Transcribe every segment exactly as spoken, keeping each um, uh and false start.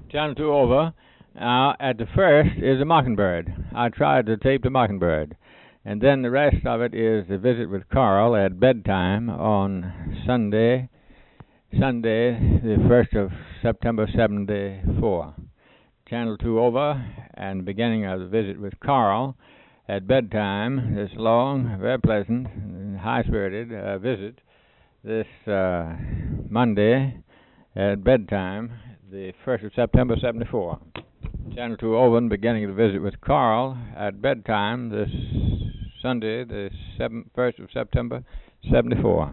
Channel two over. Now, at the first is a mockingbird. I tried to tape the mockingbird. And then the rest of it is a visit with Carl at bedtime on Sunday, Sunday, the first of September, seventy-four. Channel two over, and beginning of the visit with Carl at bedtime, this long, very pleasant, high-spirited uh, visit this uh, Monday at bedtime, the first of September, seventy-four. Channel two over, and beginning of the visit with Carl at bedtime this Sunday, the first of September, seventy-four.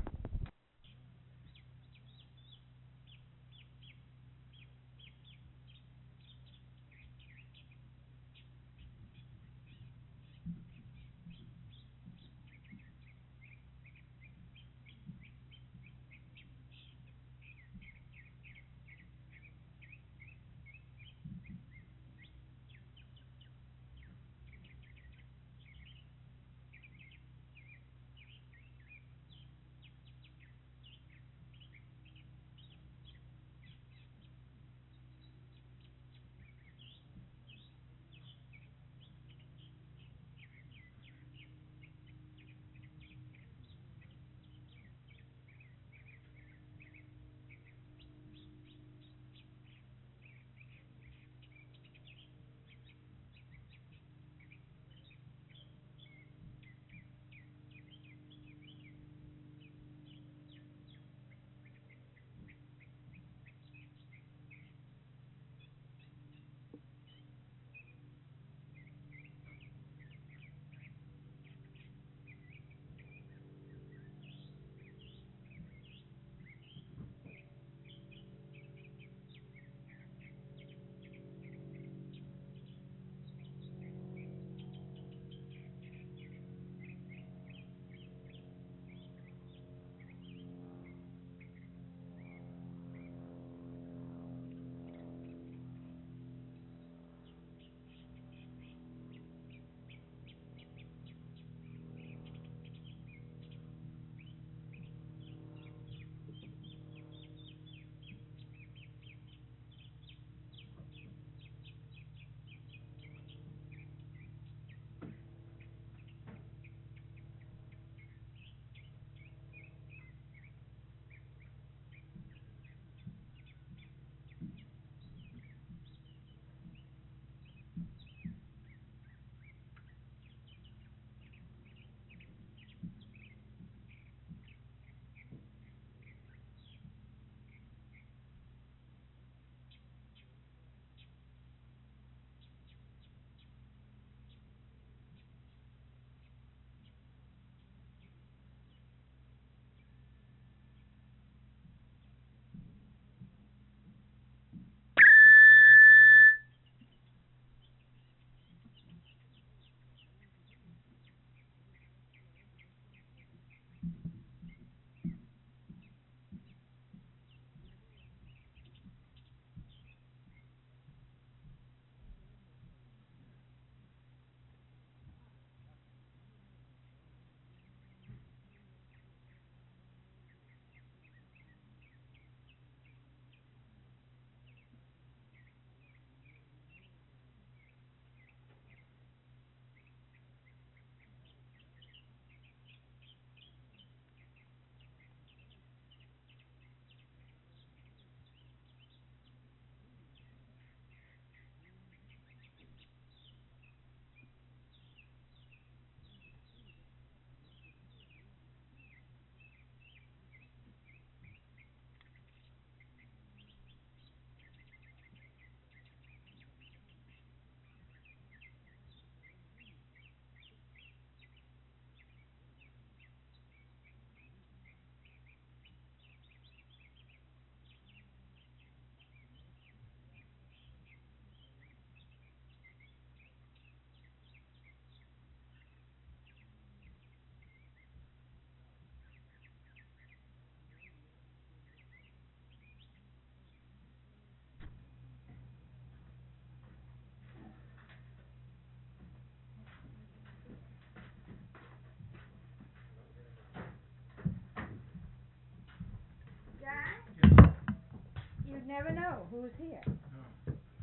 You never know who's here.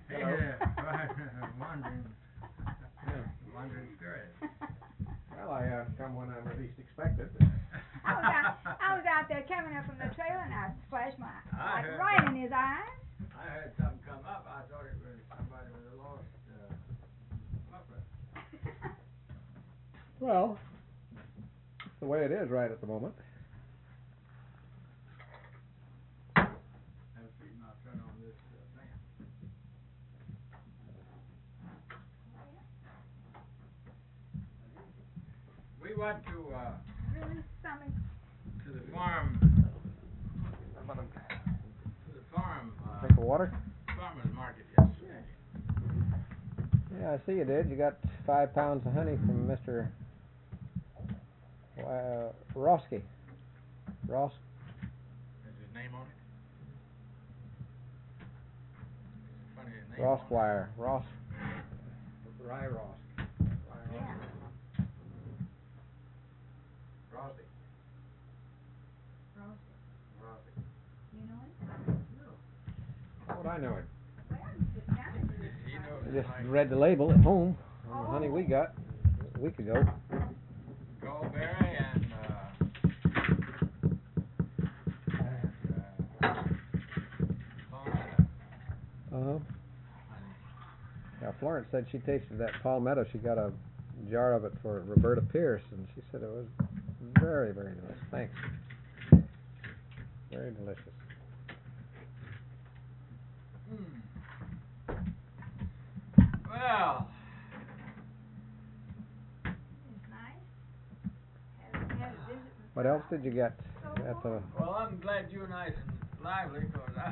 Hello. Yeah, wandering, wandering spirit. Well, I uh, come when I'm least expected. I was out, I was out there coming up from the trail and I flashed my I like heard right that. in his eyes. I heard something come up. I thought it was somebody with a lost uh, muffler. Well, the way it is right at the moment. Have a seat and I'll turn on this uh, fan. We went to uh, Really something. to the farm. I'm gonna To the farm. Uh, drink of water. Farmer's market yesterday. Yeah, I see you did. You got five pounds of honey from Mister Uh, Roski. Ross. Is his name on it? It's a funny name. Rosswire. Ross. Rye Ross. Yeah. Rossi. Rosie, Rossi. you know him? How would I know it? Well, it sounded He knows I it just like read the label at home on the honey we got a week ago. Goldberry and uh, and uh, palmetto Uh huh. honey. Yeah, Florence said she tasted that palmetto. She got a jar of it for Roberta Pierce, and she said it was very, very delicious. Thanks. Very delicious. Hmm. Well, it's nice. Had, had a visit with What else Carl. did you get So at the? well, I'm glad you're nice and lively, cause I,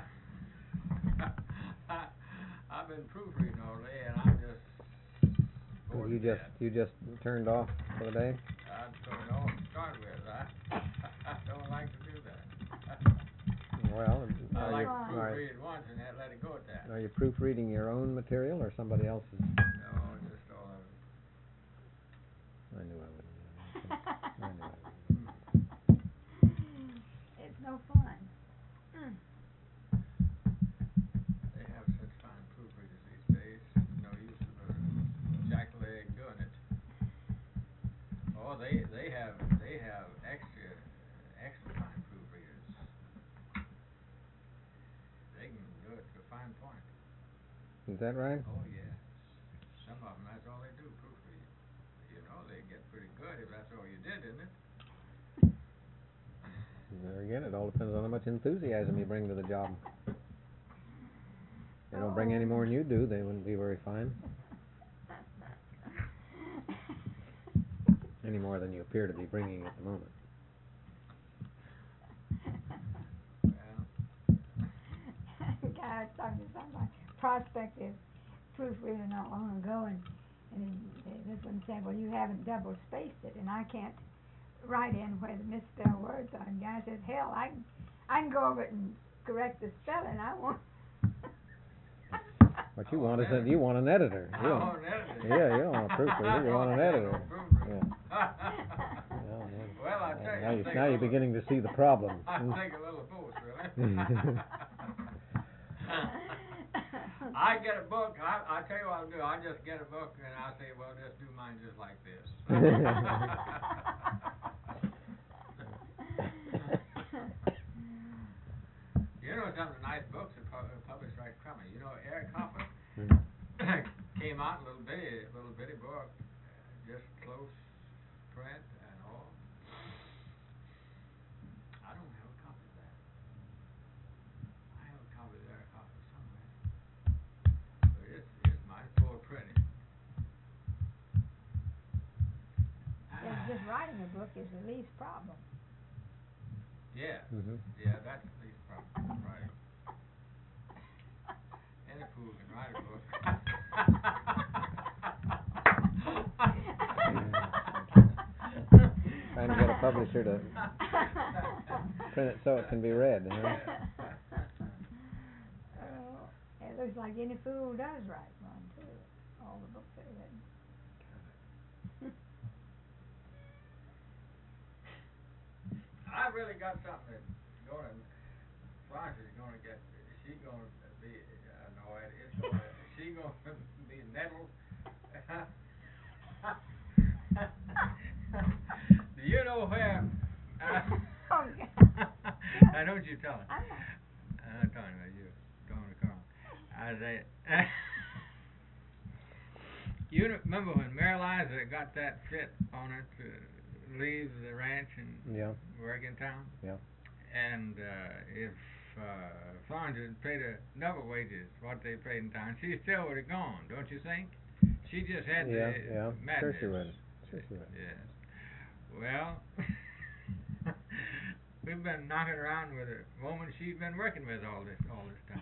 I, I've been proofreading all day, and I'm just. bored You to just death. you just turned off for the day. I don't know what to start with. I, I don't like to do that. Well, I are like you, to are, proofread it once and then let it go at that. are you proofreading your own material or somebody else's? No, just all of it. I knew I wouldn't. I knew I wouldn't. It's no fun. Mm. They have such fine proofreaders these days. It's no use of a jackleg doing it. Oh, they they have they have extra extra fine proofreaders. They can do it to a fine point. Is that right? Oh yes. Some of them, that's all they do, proofread. You know, they get pretty good if that's all you did, isn't it? There again, it all depends on how much enthusiasm you bring to the job. If they don't bring any more than you do, they wouldn't be very fine. Any more than you appear to be bringing at the moment. Well, The guy I was talking to somebody, prospective proofreader not long ago, and, and he, this one said, well, you haven't double spaced it, and I can't write in where the misspelled words are. And the guy says, hell, I can, I can go over it and correct the spelling. I won't. What you I want want is an a, you want an editor. I You don't- want an editor. Yeah, you don't want a proofreader. You want an editor. Yeah. Well, Well, I tell you, now I you think now a you're little- beginning to see the problem. I Hmm. think a little of both, really. I get a book, I, I tell you what I'll do, I just get a book and I'll say, well, just do mine just like this. You know, some of the nice books are pu- are published right crummy. You know, Eric Hoffa Hmm. came out in a little bitty, little bitty book, uh, just close print and all. I don't have a copy of that. I have a copy of Eric Hoffa somewhere. But it's, it's mighty poor printing. Just, just writing a book is the least problem. Yeah, Mhm. yeah, that's the least problem, right. Any fool can write a book. Trying to get a publisher to print it so it can be read. Huh? Oh, it looks like any fool does write one too. All the books that are written. I really got something that's gonna, Florence is gonna get, she's gonna be annoyed, it's gonna, she gonna be nettled. Do you know where? Uh, Oh, God. I know what you're telling. I'm not. I'm not talking about you. Talking to Carl. I say. You remember when Mary Liza got that fit on her to leave the ranch and Yeah. work in town? Yeah. And uh, if uh, Florence had paid her double wages, what they paid in town, she still would have gone, don't you think? She just had Yeah, the yeah. madness. Sure she would. Sure she would. Yes. Well, we've been knocking around with a woman she's been working with all this all this time.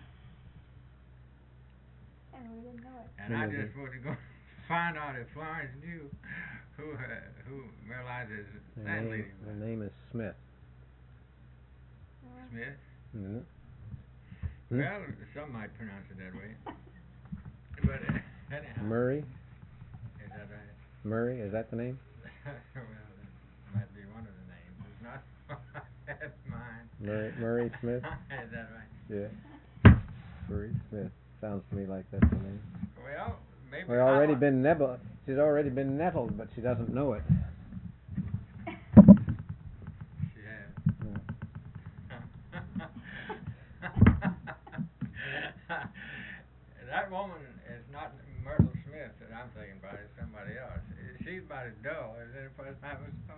And we didn't know it. And Mm-hmm. I just was going to find out if Florence knew who her, who Mary Liza's Her landlady name, was. her name is Smith. Uh, Smith? Mm-hmm. Hmm? Well, some might pronounce it that way. But uh, anyhow. Murray. Is that right? Murray, is that the name? Well, that might be one of the names. It's not that's mine. Murray, Murray Smith? Is that right? Yeah. Murray Smith. Sounds to me like that's the name. Well, maybe. Well, already I been nebble. She's already been nettled, but she doesn't know it. She has. Yeah. That woman is not Myrtle Smith that I'm thinking about. It's somebody else. She's about as dull as any person I ever saw.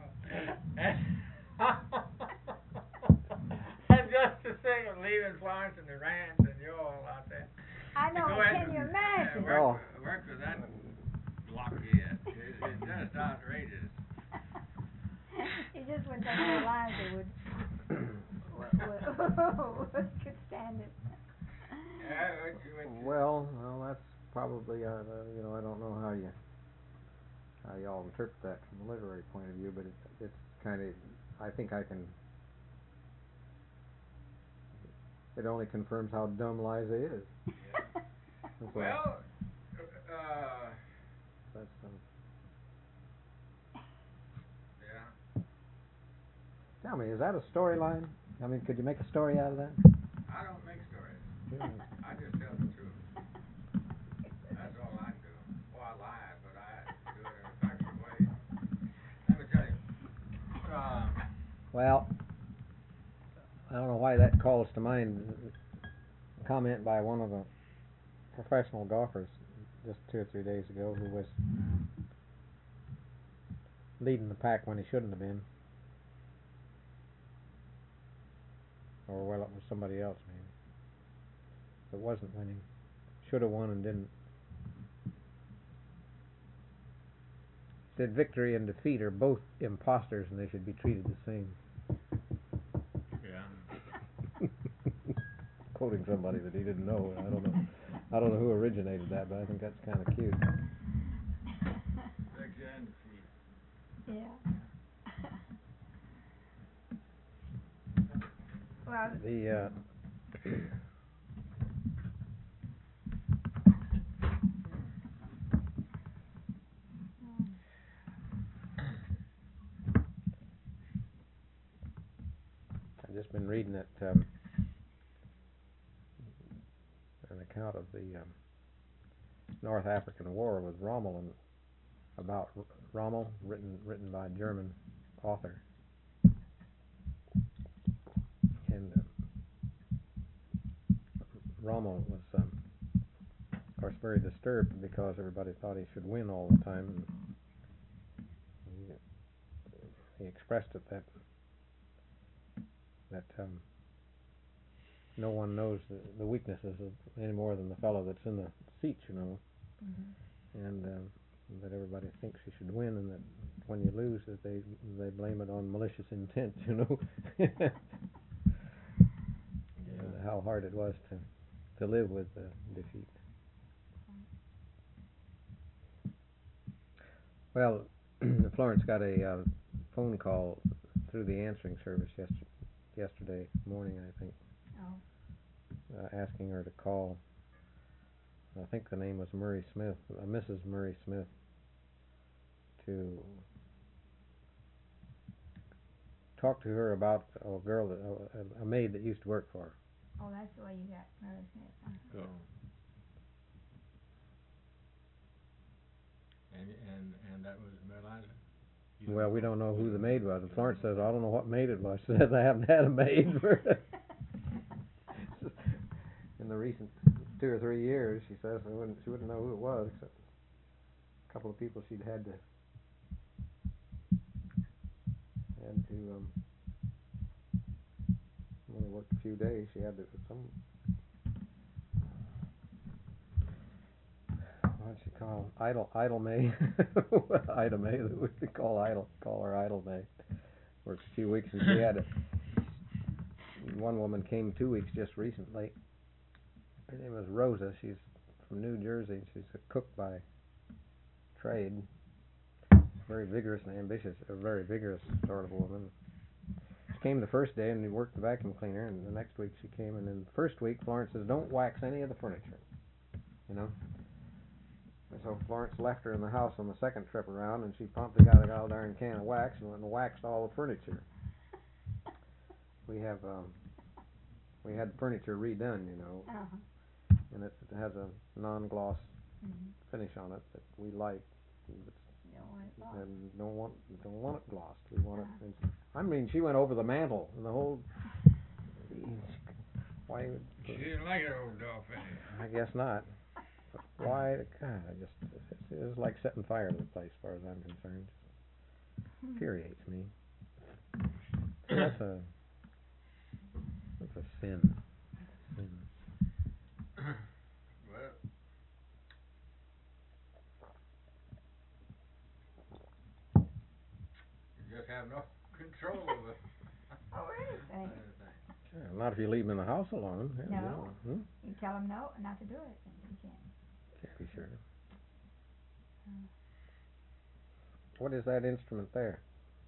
And just to think of leaving Florence and the ranch and you all out there. I know, to go can ahead you and, imagine? Uh, work, Oh. work with that blockhead. It, it's just outrageous. It just wouldn't take our lives, they would, would, would, would could stand it. Yeah, what you, what you, Well, well, that's probably, uh, uh, you know, I don't know how you, how y'all interpret that from a literary point of view, but it's, it's kind of, I think I can, it only confirms how dumb Liza is. yeah. That's all. Well, uh, That's, um, yeah. tell me, is that a storyline? I mean, could you make a story out of that? I don't make stories. Yeah. I just tell the truth. That's all I do. Well, I lie, but I do it in a factual way. Let me tell you. Uh, Well, I don't know why that calls to mind a comment by one of the professional golfers just two or three days ago who was leading the pack when he shouldn't have been. Or, well, it was somebody else, maybe. It wasn't winning. Should have won and didn't. Said victory and defeat are both imposters and they should be treated the same. yeah. Quoting somebody that he didn't know. I don't know. I don't know who originated that, but I think that's kind of cute. Victory and defeat. Yeah. Well, The uh, I've just been reading that um, an account of the um, North African War with Rommel and about R- Rommel, written written by a German author, and uh, Rommel was, um, of course, very disturbed because everybody thought he should win all the time. And he, he expressed it that that um, no one knows the, the weaknesses of any more than the fellow that's in the seat, you know, mhm. and um, that everybody thinks you should win, and that when you lose, that they they blame it on malicious intent, you know. And how hard it was to to live with uh, defeat. Well, Florence got a uh, phone call through the answering service yesterday, yesterday morning, I think, Oh. uh, asking her to call. I think the name was Murray Smith, uh, Missus Murray Smith, to talk to her about a girl, that, uh, a maid that used to work for her. Oh, that's the way you got Mary Smith, huh? Go. And and and that was Merliza? You Well, don't we know? don't know who You the don't maid know. was. And You Florence don't says, know. I don't know what maid it was. She says, I haven't had a maid for in the recent two or three years. She says I wouldn't, she wouldn't know who it was, except a couple of people she'd had to had to um, only worked a few days. She had to some what'd she call idle idle May idle May that we could call idle call her idle May. Worked a few weeks and she had a, one woman came two weeks just recently. Her name was Rosa. She's from New Jersey. She's a cook by trade. Very vigorous and ambitious, a very vigorous sort of woman. She came the first day and we worked the vacuum cleaner, and the next week she came, and then the first week Florence says, don't wax any of the furniture, you know. And so Florence left her in the house on the second trip around, and she promptly got a god darn can of wax and went and waxed all the furniture. We have, um, we had furniture redone, you know, Uh-huh. and it, it has a non-gloss Mhm. finish on it that we like. It's You don't want it glossed. and don't want don't want it glossed. We want it. It's, I mean, she went over the mantle and the whole. Why? She didn't like it old dog finish. I guess not. But why? God, I just it's, it's like setting fire to the place, as far as I'm concerned. It infuriates me. That's a that's a sin. Sin. Well, you just have no control over Oh, anything. anything. Yeah, not if you leave them in the house alone. Yeah, No. You know, hmm? You tell them no, not to do it, and you can't. Can't be sure. Hmm. What is that instrument there?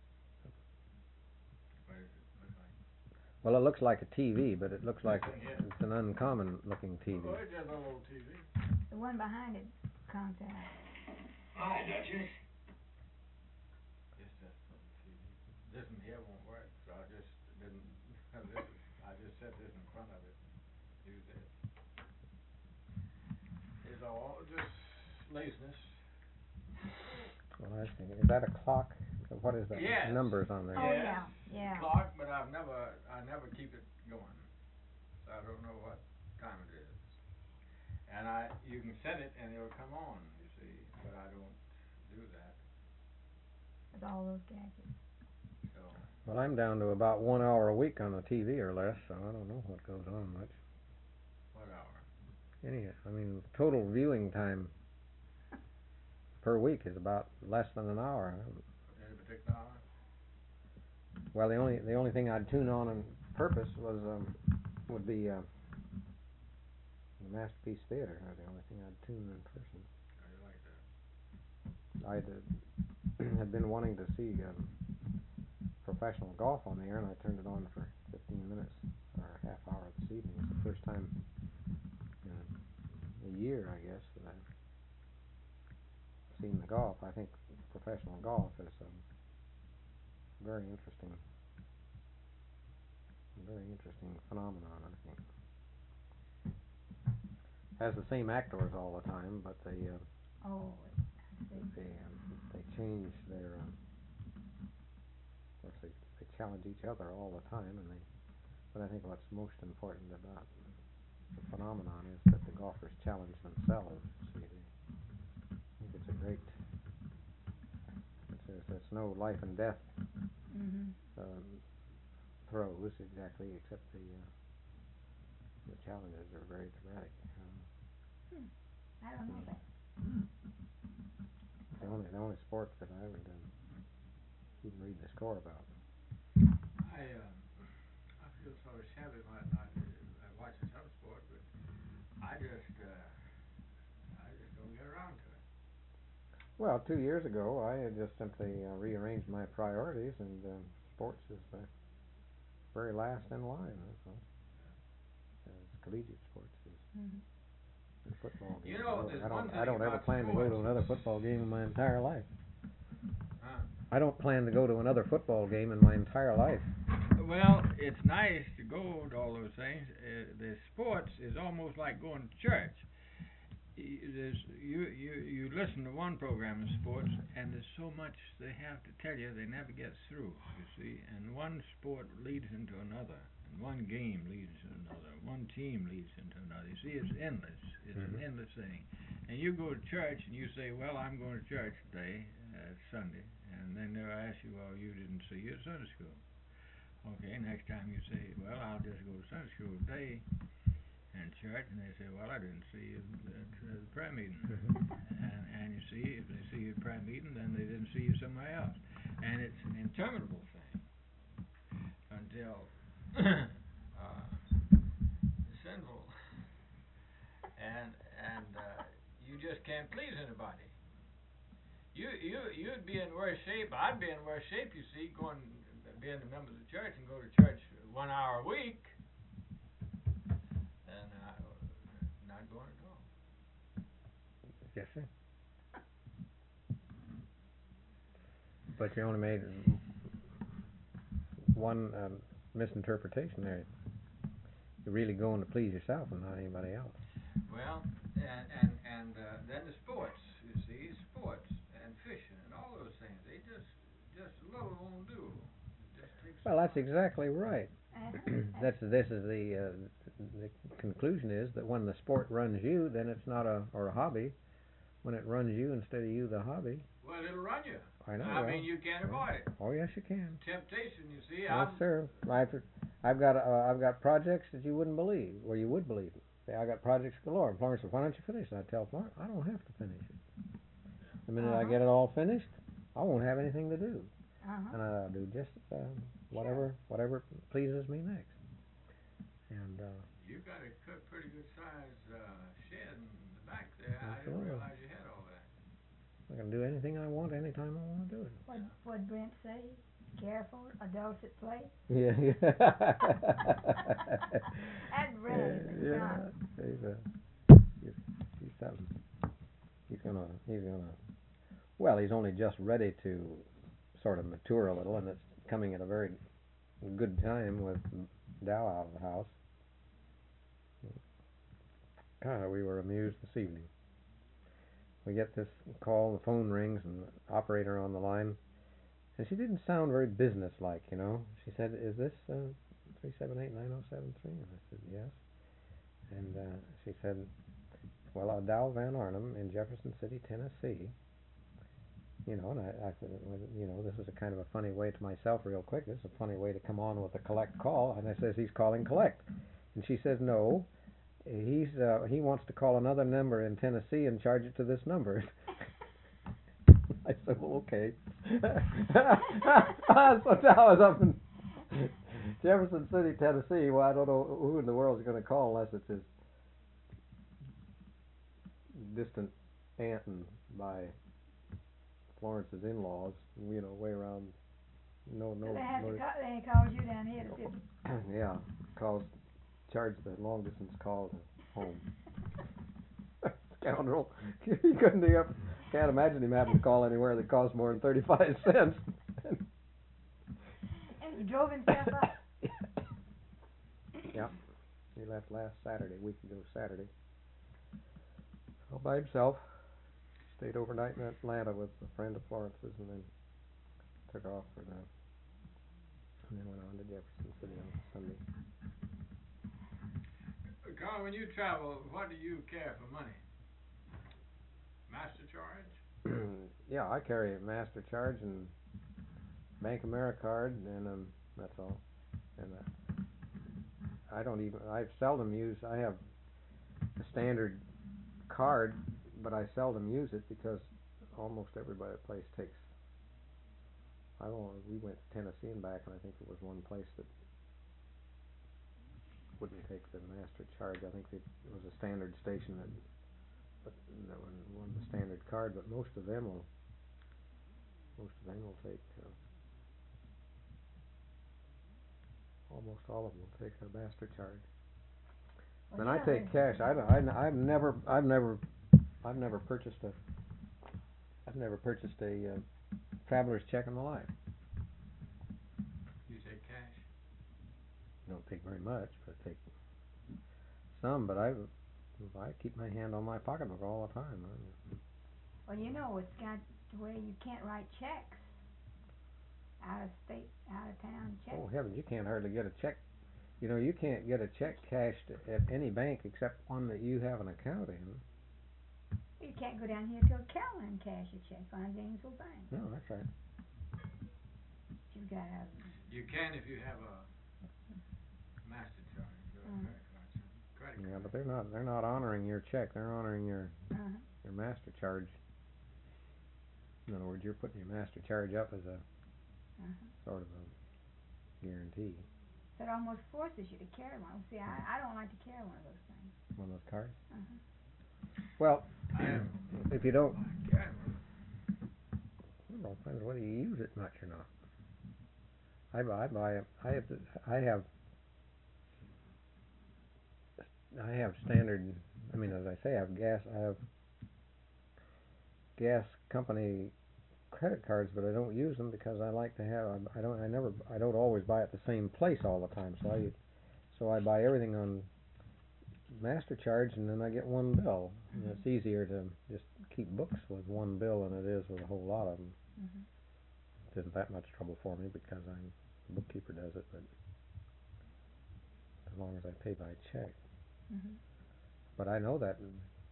What does it look like? Well, it looks like a T V, but it looks like Yeah. it's an uncommon looking T V. Oh, it's just a little T V. The one behind it, contact. Hi, Duchess. It's just a little T V. This one here won't work, so I just didn't. this is, I just set this in front of it. Use it. It's all just laziness. Well, I see. Is that a clock? What is that? Yes. Numbers on there. Oh, Yes. yeah, yeah. Clock, but I've never, I never keep it going, so I don't know what time it is. And I, you can set it and it'll come on, you see, but I don't do that. With all those gadgets. So. Well, I'm down to about one hour a week on the T V or less, so I don't know what goes on much. What hour? Any, I mean, total viewing time per week is about less than an hour. Any particular hour? Well, the only the only thing I'd tune on on purpose was um would be uh, the Masterpiece Theater. Or the only thing I'd tune in person. How do you like that? I had, had been wanting to see um, professional golf on the air, and I turned it on for fifteen minutes or a half hour this evening. It's the first time in a year, I guess, that I've seen the golf. I think professional golf is um, very interesting, very interesting phenomenon. I think has the same actors all the time, but they uh, Oh, I see. they um, they change their. Um, of course, they they challenge each other all the time, and they. But I think what's most important about the phenomenon is that the golfers challenge themselves. See, they, I think it's a great. It's, it's, it's no life and death Mhm. um, throws exactly, except the uh, the challenges are very dramatic. Um, Hmm. I don't know that. the only the only sport that I would um, even read the score about. I, um, I feel so shabby when I, I watch some sport, but I just, uh, I just don't get around to it. Well, two years ago, I had just simply uh, rearranged my priorities, and um, sports is the very last in line. That's all. Uh, it's collegiate sports is Mhm. and football games. You know, I don't, there's I don't, one I don't thing ever about plan to go to sports. another football game in my entire life. Huh? I don't plan to go to another football game in my entire life. Well, it's nice to go to all those things. Uh, the sports is almost like going to church. y- there's you you you listen to one program in sports, and there's so much they have to tell you they never get through. You see, and one sport leads into another, and one game leads to another, one team leads into another. You see, it's endless. It's Mhm. an endless thing. And you go to church and you say, "Well, I'm going to church today, uh, Sunday," and then they'll ask you, "Well, you didn't see you at Sunday school." Okay, next time you say, "Well, I'll just go to Sunday school today." And church, and they say, "Well, I didn't see you at uh, the prayer meeting." Mhm. And and you see, if they see you at prayer meeting, then they didn't see you somewhere else, and it's an interminable thing until uh, sinful, and and uh, you just can't please anybody. You you you'd be in worse shape. I'd be in worse shape. You see, going being a member of the church and go to church one hour a week. And uh, not going at all. Yes, sir. But you only made one um, misinterpretation there. You're really going to please yourself and not anybody else. Well, and and and uh, then the sports. You see, sports and fishing and all those things. They just just a little won't do. It just takes. Well, that's exactly right. Uh-huh. That's this is the uh, the conclusion is that when the sport runs you, then it's not a or a hobby. When it runs you instead of you the hobby. Well, it'll run you. I know. I well, mean, you can't yeah. avoid it. Oh yes, you can. Temptation, you see. Yes, I'm, sir. I've I've got uh, I've got projects that you wouldn't believe, or you would believe. Say, I got projects galore. And Florence said, "Why don't you finish it?" I tell Florence, "I don't have to finish it. The minute I Uh-huh. get it all finished, I won't have anything to do, Uh-huh. and I'll do just um, whatever whatever pleases me next." And uh, you got a good, pretty good sized uh, shed in the back there. I didn't Absolutely. realize you had all that. I can do anything I want anytime I want to do it. What what Brent say? Careful, adults at play. Yeah, yeah. That Brent is a yeah, shot. he's a he's, he's something. He's gonna he's gonna. Well, he's only just ready to sort of mature a little, and it's coming at a very good time with Dow out of the house. Ah, we were amused this evening. We get this call, the phone rings, and the operator on the line, and she didn't sound very businesslike, you know. She said, "Is this uh, three seven eight nine zero seven three?" And I said, "Yes." And uh, she said, "Well, uh, Dow Van Arnhem in Jefferson City, Tennessee." You know, and I, I said, well, you know, this was a kind of a funny way to myself, real quick. This is a funny way to come on with a collect call, and I says he's calling collect, and she says no. He's uh, he wants to call another number in Tennessee and charge it to this number. I said, well, okay. So now I was up in Jefferson City, Tennessee. Well, I don't know who in the world is going to call unless it's his distant aunt and by Florence's in-laws. You know, way around. No, no. So they have no to call, they calls you down here to sit. yeah, calls, charge the long distance call to home. Scoundrel. He couldn't be up. Can't imagine him having to call anywhere that costs more than thirty-five cents. And he drove himself up. Yeah. He left last Saturday, a week ago Saturday. All by himself. Stayed overnight in Atlanta with a friend of Florence's and then took off for the and then went on to Jefferson City on Sunday. Carl, when you travel, what do you carry for money? Master charge? Yeah, I carry a Master Charge and Bank Americard, and um, that's all. And uh, I don't even. I seldom use. I have a standard card, but I seldom use it because almost everybody place takes. I don't know. We went to Tennessee and back, and I think there was one place that wouldn't take the Master Charge. I think it was a standard station that, but that one, one the standard card. But most of them will. Most of them will take. Uh, almost all of them will take a Master Charge. Well, And yeah, I take they- cash. I, I, I've never, I've never, I've never purchased a, I've never purchased a uh, traveler's check in my life. You take cash? I don't take very much, but I take some. But I've, I keep my hand on my pocketbook all the time. I- Well, you know, it's got to where you can't write checks. Out of state, out of town checks. Oh heavens, you can't hardly get a check. You know, you can't get a check cashed at any bank except one that you have an account in. You can't go down here to a counter and cash a check on a Janesville bank. No, that's right. You've got a. You can if you have a master charge or a Mhm. credit card. so Credit Yeah, card. but they're not. They're not honoring your check. They're honoring your Uh-huh. your master charge. In other words, you're putting your master charge up as a Uh-huh. sort of a guarantee. So it almost forces you to carry one. See, I, I don't like to carry one of those things. One of those cards. Uh-huh. Well, I have if you don't, a camera. well, depends whether you use it much or not. I buy, I buy, I have, I have, I have standard. I mean, as I say, I have gas. I have gas company credit cards, but I don't use them because I like to have. I don't. I never. I don't always buy at the same place all the time. So I, so I buy everything on master charge, and then I get one bill. And it's easier to just keep books with one bill than it is with a whole lot of them. Mhm. It isn't that much trouble for me because I'm the bookkeeper does it, but as long as I pay by check. Mhm. But I know that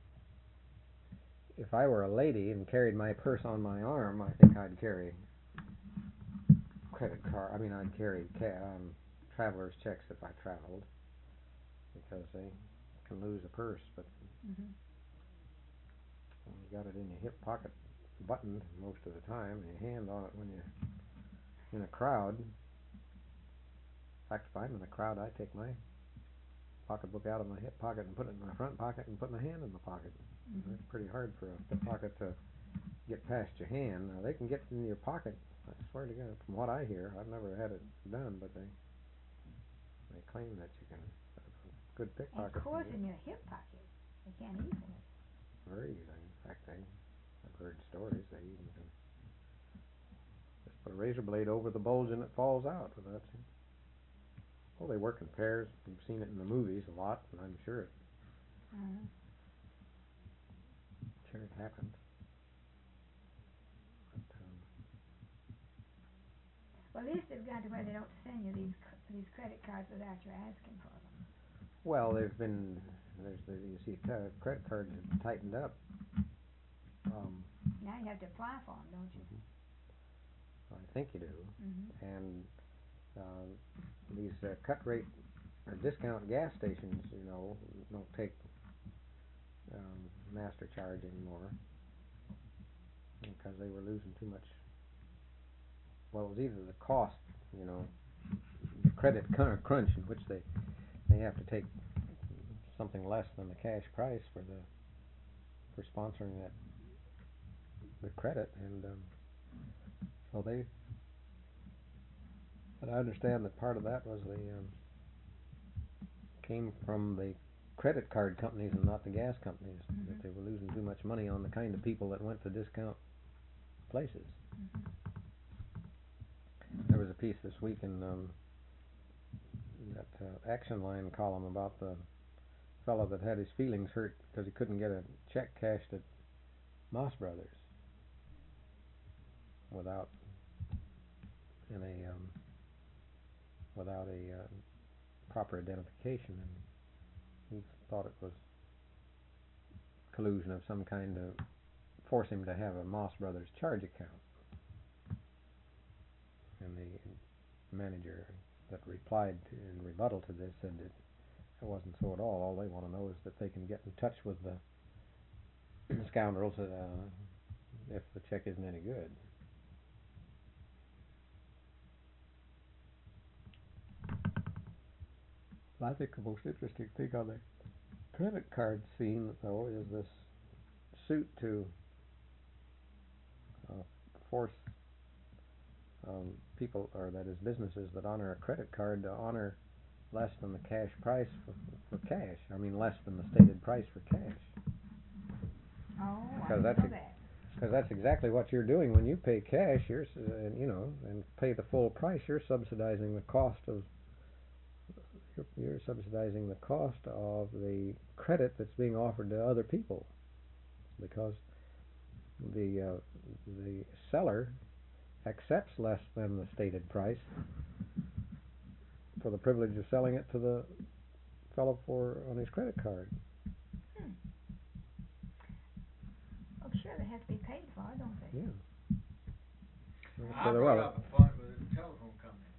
if I were a lady and carried my purse on my arm, I think I'd carry credit card. I mean, I'd carry ca- um, traveler's checks if I traveled, because they can lose a purse. But Mhm. when you got it in your hip pocket, buttoned most of the time, and your hand on it when you're in a crowd. In fact, if I'm in a crowd, I take my pocketbook out of my hip pocket and put it in my front pocket and put my hand in the pocket. Mhm. It's pretty hard for a hip pocket to get past your hand. Now, they can get in your pocket. I swear to God, from what I hear, I've never had it done, but they they claim that you can. Good And pickpocket. of course, in your hip pocket, they can't easily. Very easily. In fact, they, I've heard stories. They even can just put a razor blade over the bulge and it falls out without. Well, they work in pairs. We've seen it in the movies a lot, and I'm sure it Uh-huh. sure it happens. But, um, Well, at least they've got to where they don't send you these cr- these credit cards without you asking for them. well, there's been there's the, you see uh, credit cards have tightened up. Um, Now you have to apply for them, don't you? I think you do, Mhm. and uh, these uh, cut rate or discount gas stations, you know, don't take um, master charge anymore because they were losing too much. Well, it was either the cost, you know, the credit crunch in which they they have to take something less than the cash price for the for sponsoring that the credit, and um, so they. But I understand that part of that was the um, came from the credit card companies and not the gas companies, Mhm. that they were losing too much money on the kind of people that went to discount places. Mhm. There was a piece this week in um, that uh, Action Line column about the fellow that had his feelings hurt because he couldn't get a check cashed at Moss Brothers without in a um, without a uh, proper identification, and he thought it was collusion of some kind to force him to have a Moss Brothers charge account. And the manager that replied to, in rebuttal to this said that it wasn't so at all. All they want to know is that they can get in touch with the scoundrels uh, if the check isn't any good. I think the most interesting thing on the credit card scene, though, is this suit to uh, force um, people, or that is businesses that honor a credit card, to honor less than the cash price for, for cash. I mean, less than the stated price for cash. Oh, I Because didn't that's know ex- that. Because that's exactly what you're doing when you pay cash. You're, uh, you know, and pay the full price. You're subsidizing the cost of you're, you're subsidizing the cost of the credit that's being offered to other people, because the uh, the seller accepts less than the stated price for the privilege of selling it to the fellow for on his credit card. Hmm. Oh, sure, they have to be paid for, don't they? Yeah. I So they're brought well- up a point with the telephone company.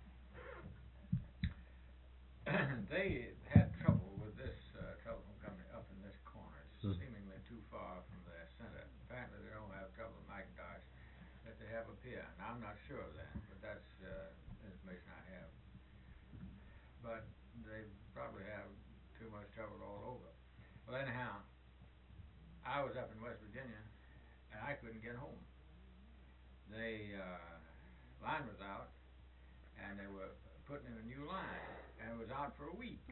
They had trouble with this uh, telephone company up in this corner. It's Hmm. seemingly too far from their center. Apparently, they don't have trouble with Macintosh that they have up here. Now, I'm not sure of that, but that's uh, information I have. But they probably have too much trouble all over. Well, anyhow, I was up in West Virginia, and I couldn't get home. They uh, line was out, and they were putting in a new line, and it was out for a week.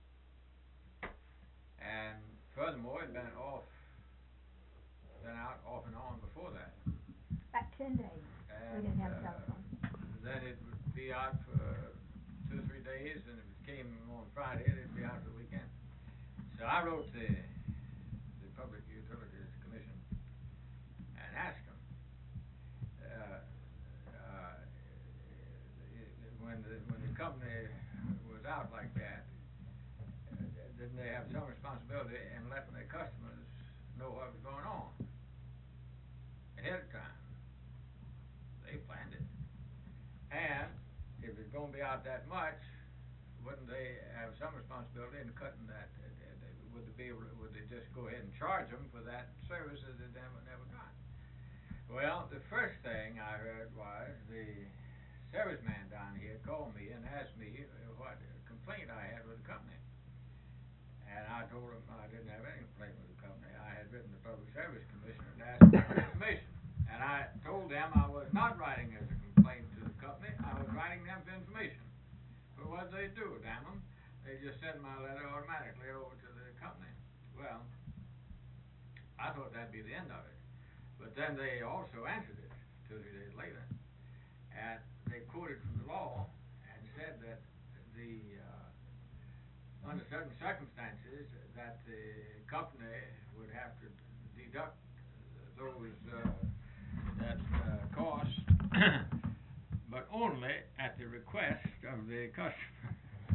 And furthermore, it'd been off, been out off and on before that. About ten days, we And didn't have a uh, telephone. then it would be out for two or three days, and if it came on Friday, it'd be out for the weekend. So I wrote the the Public Utilities Commission and asked them, uh, uh, when the when the company was out like that, uh, didn't they have some responsibility in letting their customers know what was going on ahead of time? They planned it. And if it's going to be out that much, wouldn't they have some responsibility in cutting that? Uh, uh, would they be able to, would they just go ahead and charge them for that service that they never, never got? Well, the first thing I heard was the serviceman down here called me and asked me what complaint I had with the company. And I told him I didn't have any complaint with the company. I had written the Public Service Commissioner and asked for information. And I told them I was not writing as a complaint to the company. I was writing them for information. But what they do, damn them, they just send my letter automatically over to the company. Well, I thought that'd be the end of it. But then they also answered it two or three days later. And they quoted from the law and said that the uh, under certain circumstances that the company would have to deduct those uh, that uh, cost, but only at the request of the customer.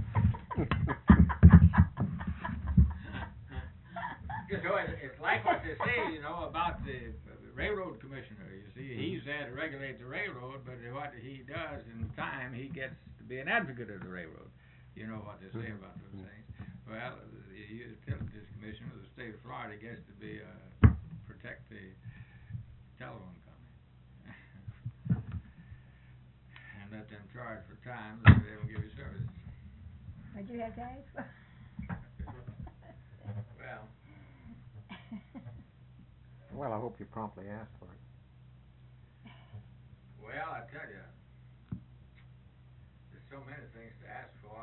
So it, it's like what they say, you know, about the railroad commissioner. You see, he's there to regulate the railroad, but what he does in time, he gets to be an advocate of the railroad. You know what they say about those things. Well, the Utilities Commissioner of the state of Florida gets to be uh, protect the telephone company and let them charge for time that they don't give you service. But you have to ask for. Well. Well, I hope you promptly ask for it. Well, I tell you, there's so many things to ask for.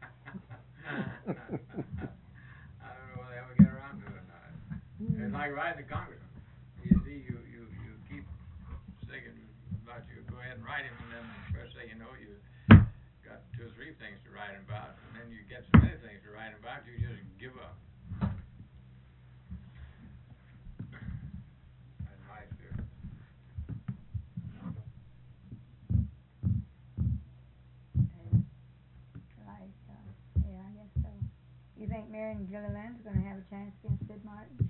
I don't know whether they ever get around to it or not. It's like writing to congressman. You see, you, you, you keep thinking about you go ahead and write him, and then the first thing you know, you got two or three things to write him about, and then you get so many things to write him about, you just give up. That's my experience. Like, uh, yeah, I guess so. You think Marion Gilliland's gonna have a chance against Sid Martin?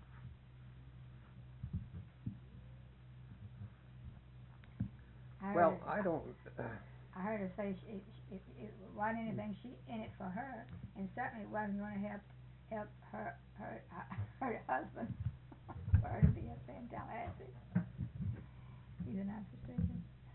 I Well, heard, I don't. Uh, I heard her say she, she, it, it wasn't anything she in it for her, and certainly it wasn't going to help help her her her husband for her to be up there in Tallahassee. Either not mistaken.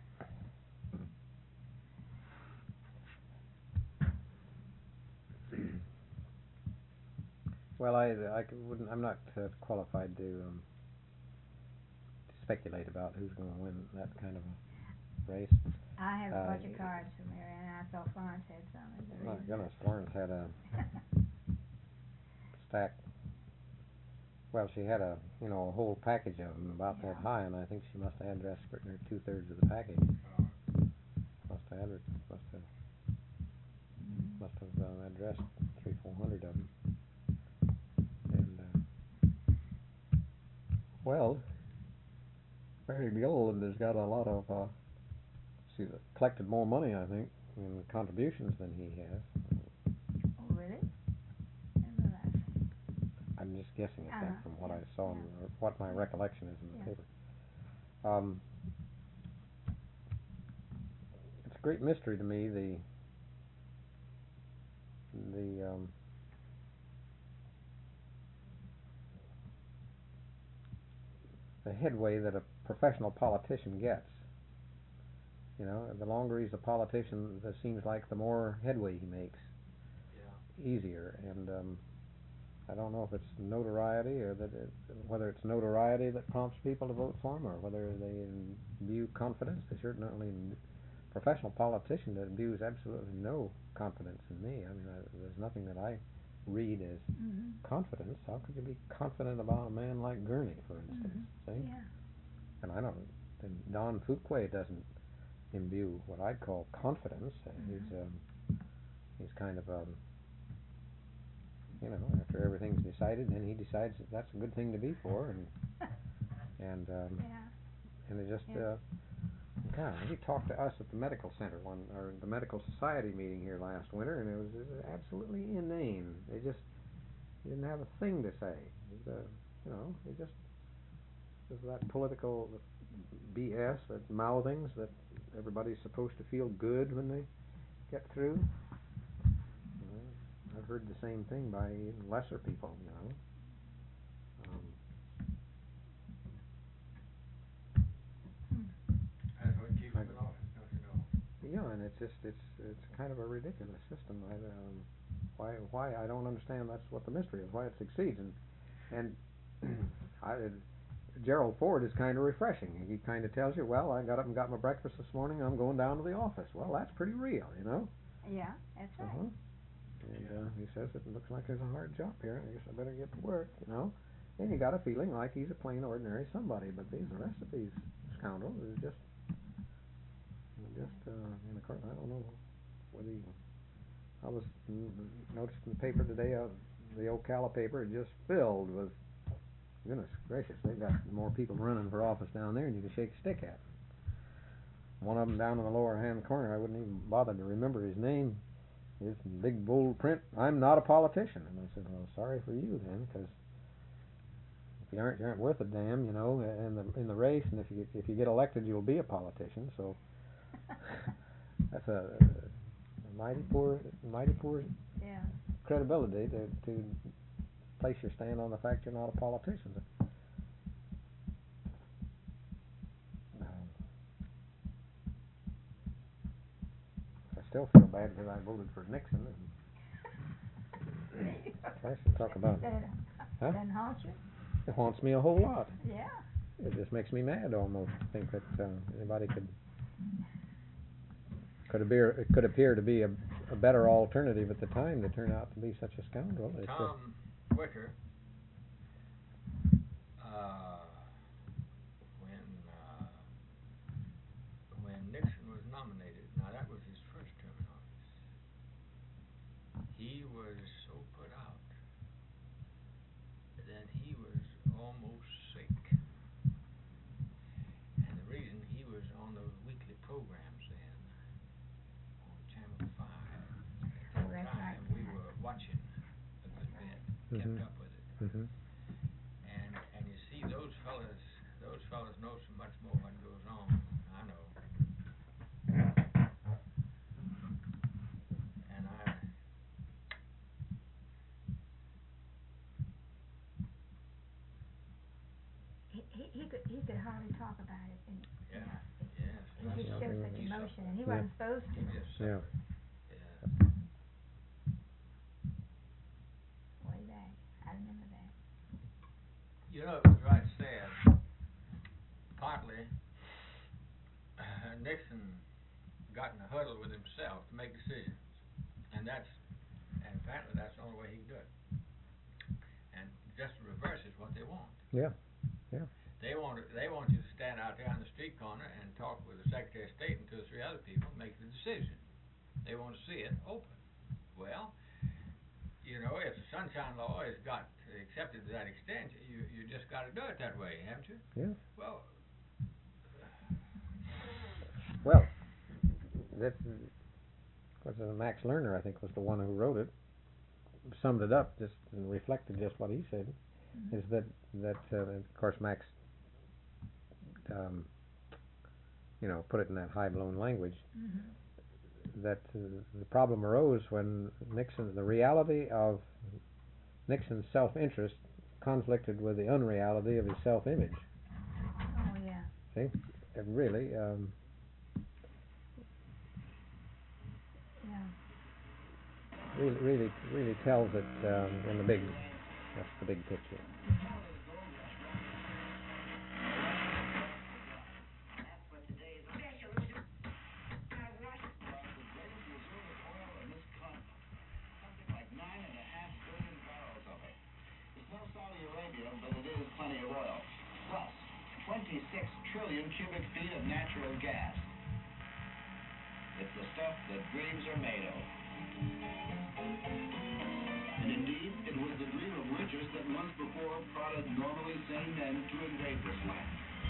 well, I I c- wouldn't. I'm not uh, qualified to um, speculate about who's going to win that kind of a race. I have a Uh, bunch of cards from Marion, and I thought Florence had some. Is there My reason? goodness, Florence had a stack. Well, she had a you know a whole package of them about that Yeah. high, and I think she must have addressed her two thirds of the package. Uh, Must have addressed, must have Mhm. must have I've uh, addressed three, four hundred of them. And, uh, well, Barry Gilliland has got a lot of, uh, see, collected more money, I think, in contributions than he has. Oh, really? Didn't realize. I'm just guessing at that Uh-huh, from what yeah, I saw, in, yeah. or what my recollection is in the Yeah. paper. Um, it's a great mystery to me, the, the, um, the headway that a professional politician gets. You know, the longer he's a politician, it seems like the more headway he makes. Yeah. Easier, and um, I don't know if it's notoriety or that it, whether it's notoriety that prompts people to vote for him, or whether they imbue confidence. They certainly, professional politician that imbues absolutely no confidence in me. I mean, I, there's nothing that I read as Mm-hmm. confidence. How could you be confident about a man like Gurney, for instance? Mm-hmm. See? Yeah. And I don't. And Don Fuqua doesn't imbue what I'd call confidence. Uh, Mm-hmm. He's um, he's kind of um, you know, after everything's decided, then he decides that that's a good thing to be for, and and um, Yeah. and it just Yeah. uh, God, he talked to us at the medical center one or the medical society meeting here last winter, and it was, it was absolutely inane. They just he didn't have a thing to say. It was, uh, you know, he just was that political B S, that mouthings that everybody's supposed to feel good when they get through. Well, I've heard the same thing by lesser people, you know. Um, That's what keeps him in office, don't you know? yeah, and it's just it's it's kind of a ridiculous system. I, um, why why I don't understand. That's what the mystery is. Why it succeeds, and and I, Gerald Ford is kind of refreshing. He kind of tells you, well, I got up and got my breakfast this morning. I'm going down to the office. Well, that's pretty real, you know. Yeah, that's right. Uh-huh. And uh, he says it looks like there's a hard job here. I guess I better get to work, you know. And you got a feeling like he's a plain ordinary somebody, but these the rest of these scoundrels is just, just uh, and of course I don't know whether he, I was n- noticed in the paper today, uh, the Ocala paper is just filled with, goodness gracious, they've got more people running for office down there than you can shake a stick at. One of them down in the lower hand corner, I wouldn't even bother to remember his name. It's in big bold print, I'm not a politician. And I said, well, sorry for you then, because if you aren't, you aren't worth a damn, you know, in the in the race. And if you if you get elected, you'll be a politician. So that's a, a mighty poor, mighty poor Yeah. credibility to to place your stand on the fact you're not a politician. I still feel bad because I voted for Nixon. Twice to talk about it. Huh? Doesn't haunt you? It haunts me a whole lot. Yeah. It just makes me mad almost to think that uh, anybody could could appear it could appear to be a, a better alternative at the time to turn out to be such a scoundrel. It's Tom Wicker, uh, when uh, when Nixon was nominated, now that was his first term in office, he was so put out that he was almost sick. And the reason he was on those weekly programs then on Channel five at Oh, that that's time, right. we were watching a good bit, kept Mhm. up with it. Mhm. And and you see those fellas, those fellas know so much more what goes on than I know. And I, He, he, he could he could hardly talk about it, and yeah, you know, yes, he that's just Yeah. showed something. such He emotion, suffered. and he Yeah. wasn't supposed to. He just Yeah. suffered. Yeah. Way back, I remember that. You know, it was right sad. Partly, uh, Nixon got in a huddle with himself to make decisions, and that's, and apparently that's the only way he could do it. And just the reverse is what they want. Yeah. Yeah. They want they want you to stand out there on the street corner and talk with the Secretary of State and two or three other people, and make the decision. They want to see it open. Well, you know, if the Sunshine Law is got accepted to that extent, you you just got to do it that way, haven't you? Yeah. Well, Well, that's was uh, Max Lerner, I think, was the one who wrote it. Summed it up, just and reflected just what he said. Mhm. Is that that uh, of course Max, um, you know, put it in that high blown language. Mhm. That uh, the problem arose when Nixon, the reality of Nixon's self-interest conflicted with the unreality of his self-image. Oh yeah. See, it really, um, Yeah. really, really, really tells it um, in the big, that's the big picture. Saudi Arabia, but it is plenty of oil. Plus, twenty-six trillion cubic feet of natural gas. It's the stuff that dreams are made of. And indeed, it was the dream of riches that once before prodded normally sane men to invade this land.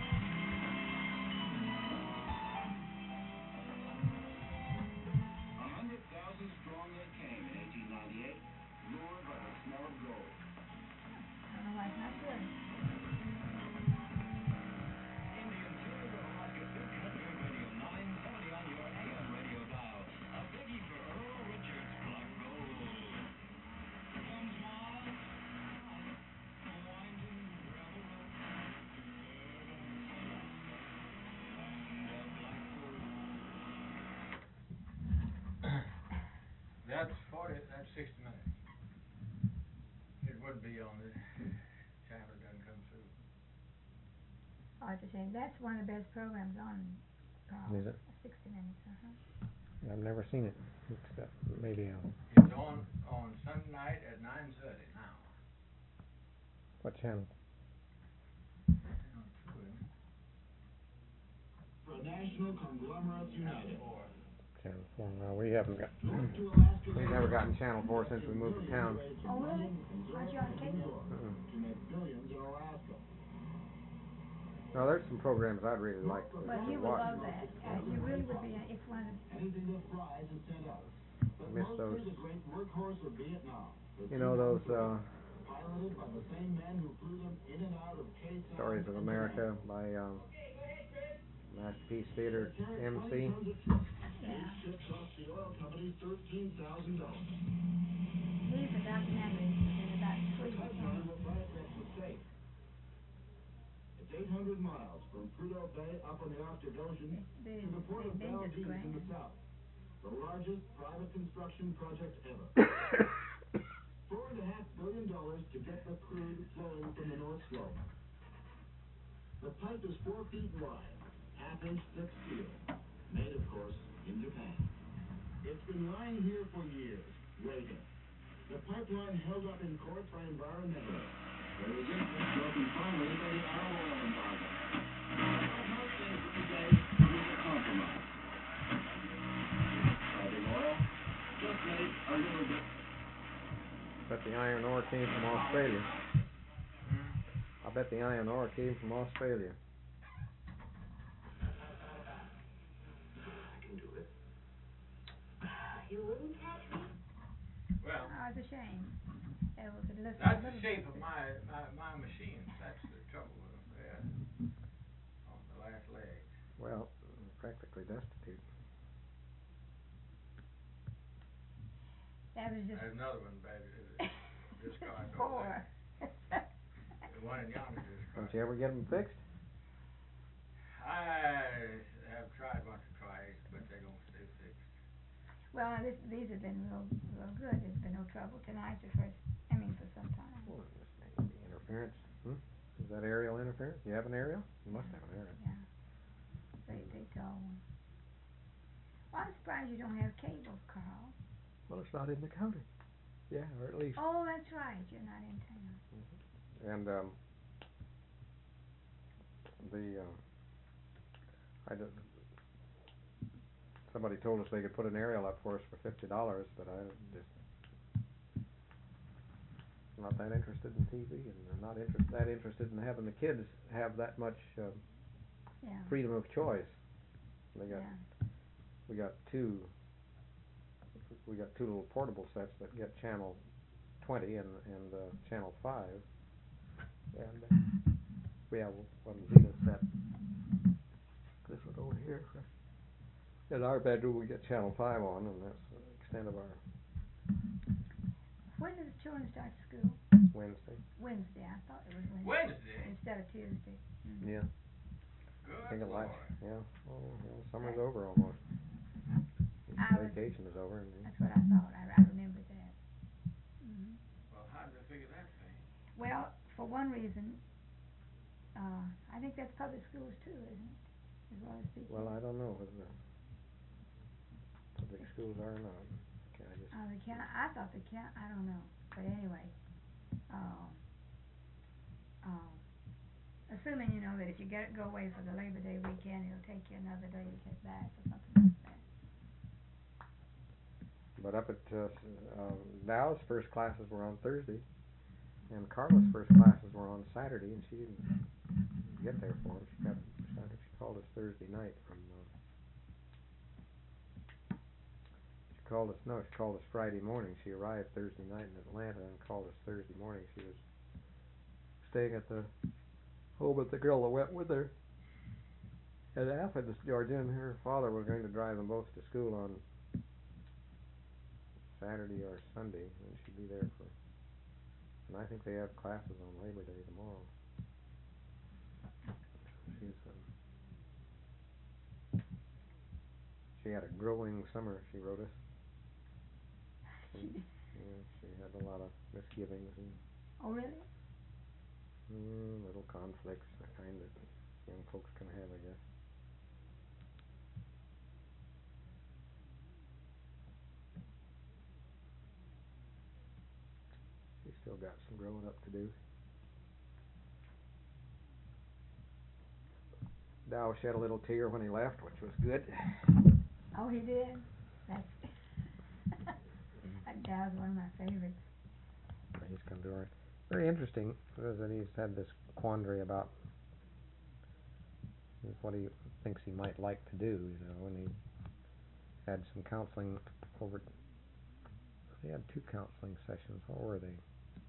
A hundred thousand strong they came in eighteen ninety-eight, lured by the smell of gold. I don't know why it's not good. that's forty. That's sixty minutes. It would be on the channel that doesn't come through. Oh, it's a shame. That's one of the best programs on, Carl. Is it? Sixty Minutes. Uh huh. I've never seen it, except maybe on It's on on Sunday night at nine thirty now. what channel? On two, isn't it? For national conglomerates united. Four. Channel four. No, we haven't got. North to Alaska. We've never gotten channel four since we moved to town. Oh really? Aren't you on cable? Uh-uh. To make billions in Alaska. No, there's some programs I'd really like to, Well, to you would watch. love that. Uh, you really would be. It's one of the. Anything that flies is sent out. But Miss mostly those. the great workhorse of Vietnam. You know those uh, Piloted by the same men who flew them in and out of K Stories of America by um, Masterpiece Theater M C. Yeah. Ships cost the oil companies thirteen thousand dollars. These are documentaries. They're about three. Pipeline will fly across the state. It's eight hundred miles from Prudhoe Bay up on the Arctic Ocean They, to the port they, of they just Valdez in the grand. south. The largest private construction project ever. Four and a half billion dollars to get the crude flowing from the North Slope. The pipe is four feet wide, half inch thick steel, made of course in Japan. It's been lying here for years, waiting. The pipeline held up in court by environmentalists. The resistance broken finally by the Arab oil embargo. Most things these days produce a compromise. Driving oil just made a little bit. Bet the iron ore came from Australia. Hmm. I bet the iron ore came from Australia. I can do it. You wouldn't catch me? Well, Oh, it's a shame. It was a little. that's the little shape bit- of my, my my machines. That's the trouble with them. They're on the last leg. Well, practically destitute. That was just. There's another one bad. Discard those Four. legs. The one in yonder discard. Don't you ever get them fixed? I have tried once or twice, but they don't stay fixed. Well, this, these have been real, real good. There's been no trouble. Tonight's the first. I mean, for some time. Well, this may be interference. Hmm? Is that aerial interference? You have an aerial? You must have an aerial. Yeah. They they tall one. Well, I'm surprised you don't have cable, Carl. Well, it's not in the county. Yeah, or at least. Oh, that's right. You're not in town. And um, the uh, I don't, somebody told us they could put an aerial up for us for fifty dollars, but I just not that interested in T V, and I'm not interest, that interested in having the kids have that much uh, Yeah. freedom of choice. They got Yeah. we got two we got two little portable sets that get channel twenty and and uh, channel five, and uh, we have one Zeta set. This one over here. In our bedroom, we get channel five on, and that's the extent of our When does the children start school? Wednesday. Wednesday. I thought it was Wednesday. Wednesday? Instead of Tuesday. Mm. Yeah. I Good think it Lord. last. Yeah. Oh, well, summer's over almost. I was- Vacation is over. And That's what I thought. I, I remembered that. Mm-hmm. Well, how did they figure that thing? Well, for one reason, uh, I think that's public schools too, isn't it? As well as P K. well, I don't know whether the public schools are or not. Okay, I just Uh, the count, I thought the count, I don't know, but anyway, um, um, assuming, you know, that if you get, go away for the Labor Day weekend, it'll take you another day to get back or something like that. But up at uh, s- uh, Dow's first classes were on Thursday, and Carla's first classes were on Saturday, and she didn't get there for them. She got, I think she called us Thursday night from. Uh, she called us no, she called us Friday morning. She arrived Thursday night in Atlanta and called us Thursday morning. She was staying at the home with the girl that went with her at Athens, Georgia, and her father was going to drive them both to school on Saturday or Sunday, and she'd be there for. And I think they have classes on Labor Day tomorrow. She's um, she had a growing summer. She wrote us. And, yeah, she had a lot of misgivings and Oh, really? mm, little conflicts, the kind that young folks can have, I guess. She's still got some growing up to do. Dow shed a little tear when he left, which was good. Oh, he did? That's, that guy's one of my favorites. He's come to our very interesting is that he's had this quandary about what he thinks he might like to do, you know, and he had some counseling over he had two counseling sessions. What were they?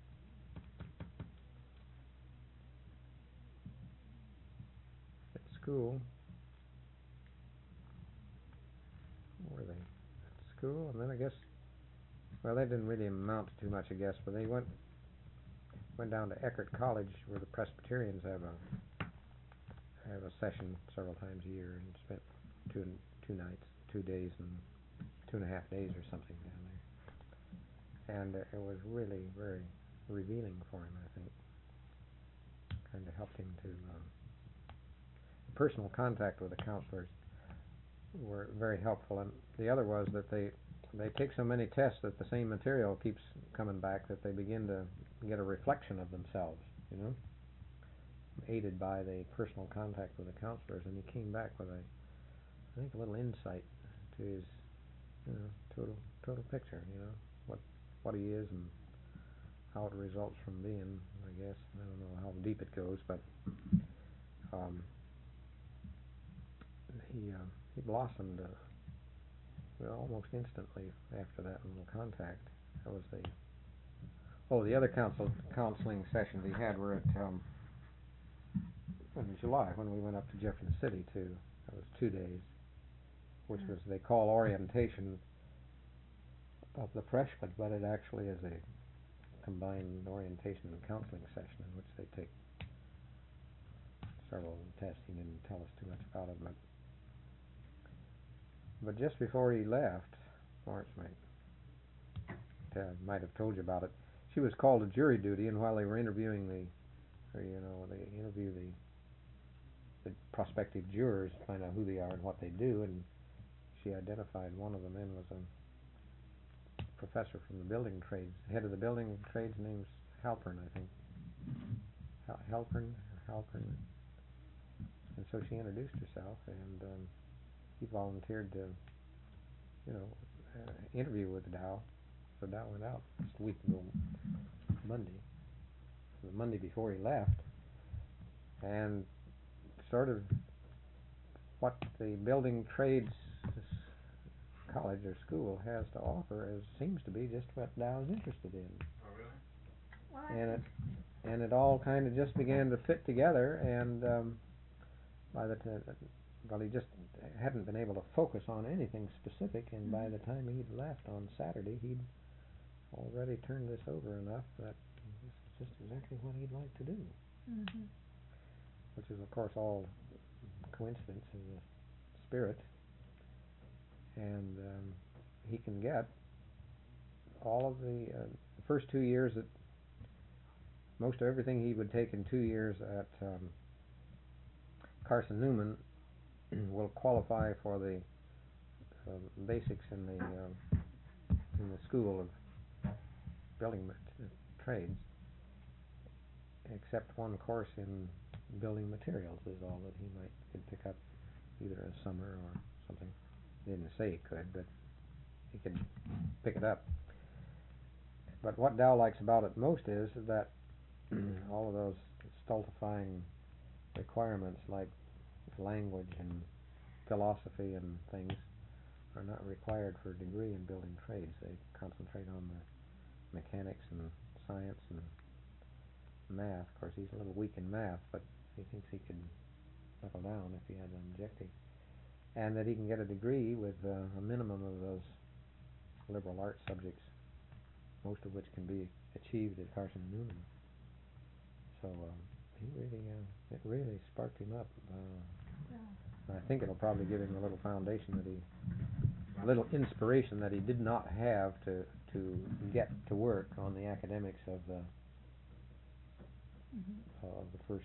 At school. What were they? At school, and then I guess well they didn't really amount to too much, I guess, but they went went down to Eckerd College where the Presbyterians have a have a session several times a year and spent two two nights, two days and two and a half days or something down there. And uh, it was really very revealing for him, I think. Kind of helped him to um, personal contact with the counselors were very helpful. And the other was that they they take so many tests that the same material keeps coming back that they begin to get a reflection of themselves, you know, aided by the personal contact with the counselors. And he came back with a, I think, a little insight to his, you know, total total picture, you know, what what he is and how it results from being, I guess. I don't know how deep it goes, but um, he uh, he blossomed uh, well, almost instantly after that little contact. That was the oh the other counsel counseling sessions he had were at um, in July when we went up to Jefferson City too. That was two days, which was they call orientation of the freshmen, but it actually is a combined orientation and counseling session in which they take several tests. He didn't tell us too much about it, but but just before he left, Florence might uh, might have told you about it. She was called to jury duty, and while they were interviewing the, or, you know, they interview the the prospective jurors to find out who they are and what they do, and she identified one of the men was a professor from the building trades, head of the building trades, name's Halpern, I think. Hal- Halpern, or Halpern. And so she introduced herself, and um, he volunteered to you know, uh, interview with Dow. So Dow went out just a week ago, Monday, the Monday before he left, and sort of what the building trades college or school has to offer is seems to be just what Dow's interested in. Oh, really? Well, And it and it all kind of just began to fit together, and um, by the time, well, he just hadn't been able to focus on anything specific, and by the time he'd left on Saturday, he'd already turned this over enough that this is just exactly what he'd like to do. Mm-hmm. Which is, of course, all coincidence in the spirit, and um, he can get all of the, uh, the first two years that most of everything he would take in two years at um, Carson Newman will qualify for the uh, basics in the uh, in the school of building trades, except one course in building materials is all that he might could pick up either a summer or something. He didn't say he could, but he could pick it up. But what Dow likes about it most is that all of those stultifying requirements like language and philosophy and things are not required for a degree in building trades. They concentrate on the mechanics and science and math. Of course, he's a little weak in math, but he thinks he could knuckle down if he had an objective. And that he can get a degree with uh, a minimum of those liberal arts subjects, most of which can be achieved at Carson Newman. So um, he really, uh, it really sparked him up. Uh, Yeah. I think it'll probably give him a little foundation that he, a little inspiration that he did not have to to get to work on the academics of the Mm-hmm. uh, of the first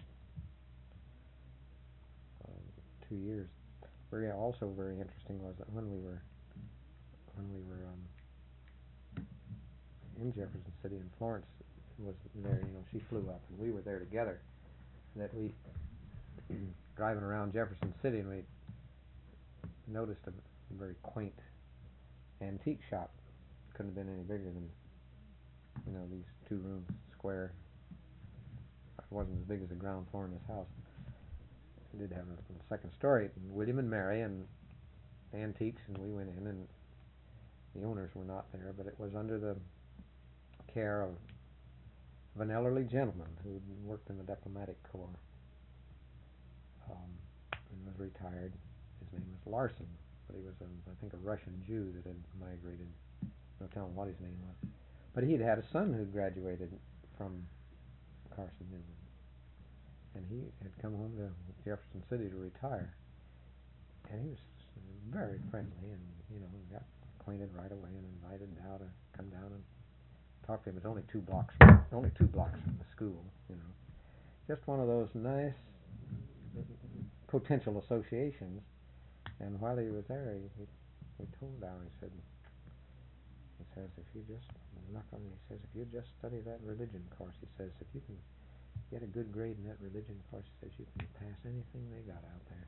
um, two years. Very also very interesting was that when we were when we were um, in Jefferson City, and Florence was there, you know, she flew up and we were there together. That we driving around Jefferson City, and we noticed a very quaint antique shop. Couldn't have been any bigger than, you know, these two rooms square. It wasn't as big as the ground floor in this house. It did have a, a second story. And William and Mary and antiques, and we went in, and the owners were not there, but it was under the care of, of an elderly gentleman who worked in the diplomatic corps um, and was retired. His name was Larson, but he was, a, I think, a Russian Jew that had migrated. No telling what his name was. But he'd had a son who graduated from Carson Newman, and he had come home to Jefferson City to retire. And he was very friendly, and you know, got acquainted right away, and invited Dow to come down and talk to him. It's only two blocks, only two blocks from the school, you know. Just one of those nice potential associations. And while he was there, he, he, he told Dow, he said, he says, if you just knock on, he says, if you just study that religion course, he says, if you can get a good grade in that religion course, he says, you can pass anything they got out there.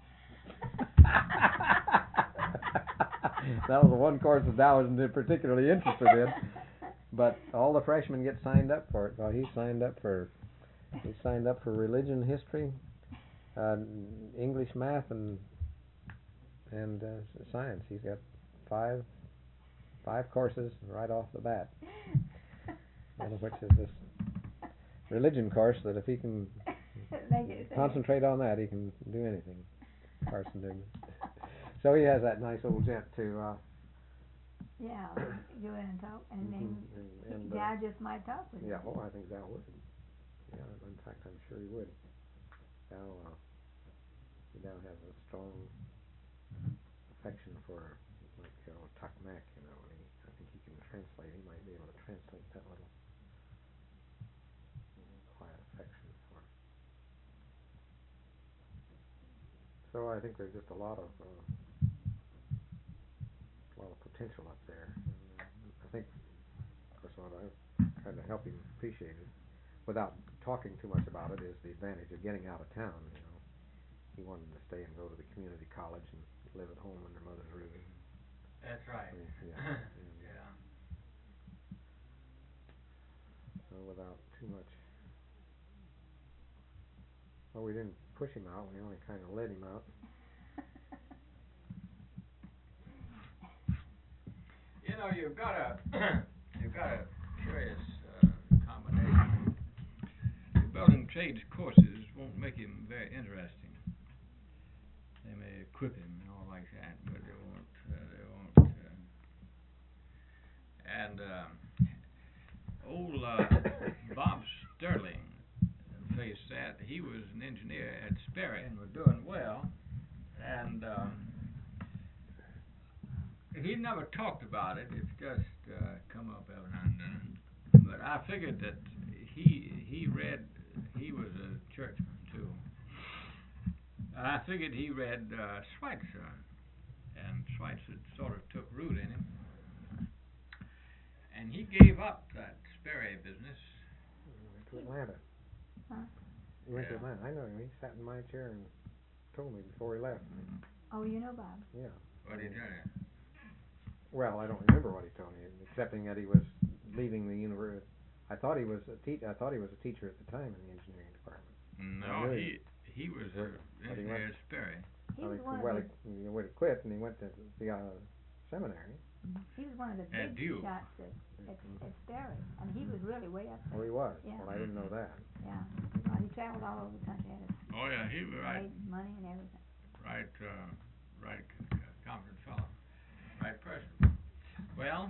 That was the one course that Dow wasn't particularly interested in, but all the freshmen get signed up for it. Well, he signed up for, he signed up for religion, history, uh, English, math, and and uh, science. He's got five five courses right off the bat. One of which is this religion course that if he can concentrate on that, he can do anything. Carson Newman. So he has that nice old gent to. Uh, yeah, go in and talk, and mm-hmm, then and, and, Dow uh, just might talk with yeah, him. oh, I think Dow would. Yeah, in fact, I'm sure he would. Dow, uh, Dow has a strong affection for, like, you know, Takmak, you know, and he, I think he can translate. He might be able to translate that little quiet affection for. So I think there's just a lot of uh, a lot of potential up there. And, uh, I think, of course, what I've tried to help him appreciate it, without talking too much about it, is the advantage of getting out of town. You know, he wanted to stay and go to the community college and live at home under Mother's roof. That's right. Yeah. Yeah. So without too much. Well, we didn't push him out. We only kind of let him out. You know, you've got a you've got a curious uh, combination. The building trades courses won't make him very interesting. They may equip him and all like that, but they won't. Uh, they won't. Uh, and uh, old uh, Bob Sterling faced that. He was an engineer at Sperry and was doing well, and. Um, He never talked about it. It's just uh, come up every now and then. But I figured that he he read. He was a churchman too. I figured he read uh, Schweitzer, and Schweitzer sort of took root in him, and he gave up that Sperry business. He went to Atlanta. Huh? He went Yeah. to Atlanta. I know him. He sat in my chair and told me before he left. Oh, you know Bob. Yeah. What did he tell you? Well, I don't remember what he told me, excepting that he was leaving the university. I thought he was a te- I thought he was a teacher at the time in the engineering department. No, really? he he was an But he engineer went- at Sperry. He well, was he, one well, of the, he, he would have quit, and he went to the uh, seminary. he was one of the At big Duke. shots at, at, at Sperry, and he was really way up Oh, there. he was. Yeah. Well, I didn't know that. Yeah. Well, he traveled all over the country, had a, Oh yeah, he was right, made money and everything. right, uh, right, uh, competent fellow, right person. Well,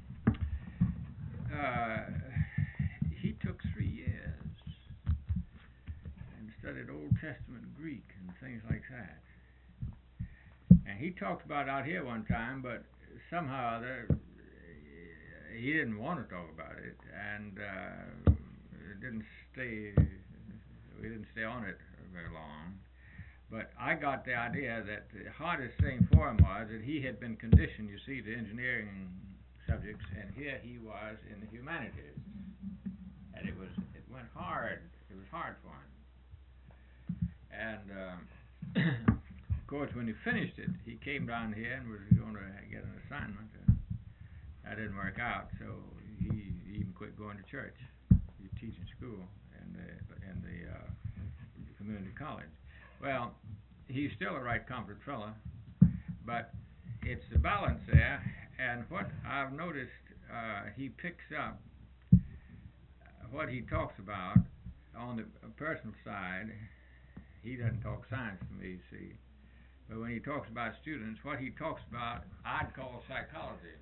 uh, he took three years and studied Old Testament Greek and things like that. And he talked about it out here one time, but somehow or other, he didn't want to talk about it, and uh, it didn't stay. We didn't stay on it very long. But I got the idea that the hardest thing for him was that he had been conditioned, you see, to engineering subjects, and here he was in the humanities, and it was it went hard. It was hard for him. And um, of course, when he finished it, he came down here and was going to get an assignment. And that didn't work out, so he even quit going to church. He teaching school in the in the uh, community college. Well, he's still a right competent fellow, but it's the balance there. And what I've noticed, uh, he picks up what he talks about on the personal side. He doesn't talk science to me, you see. But when he talks about students, what he talks about, I'd call psychology.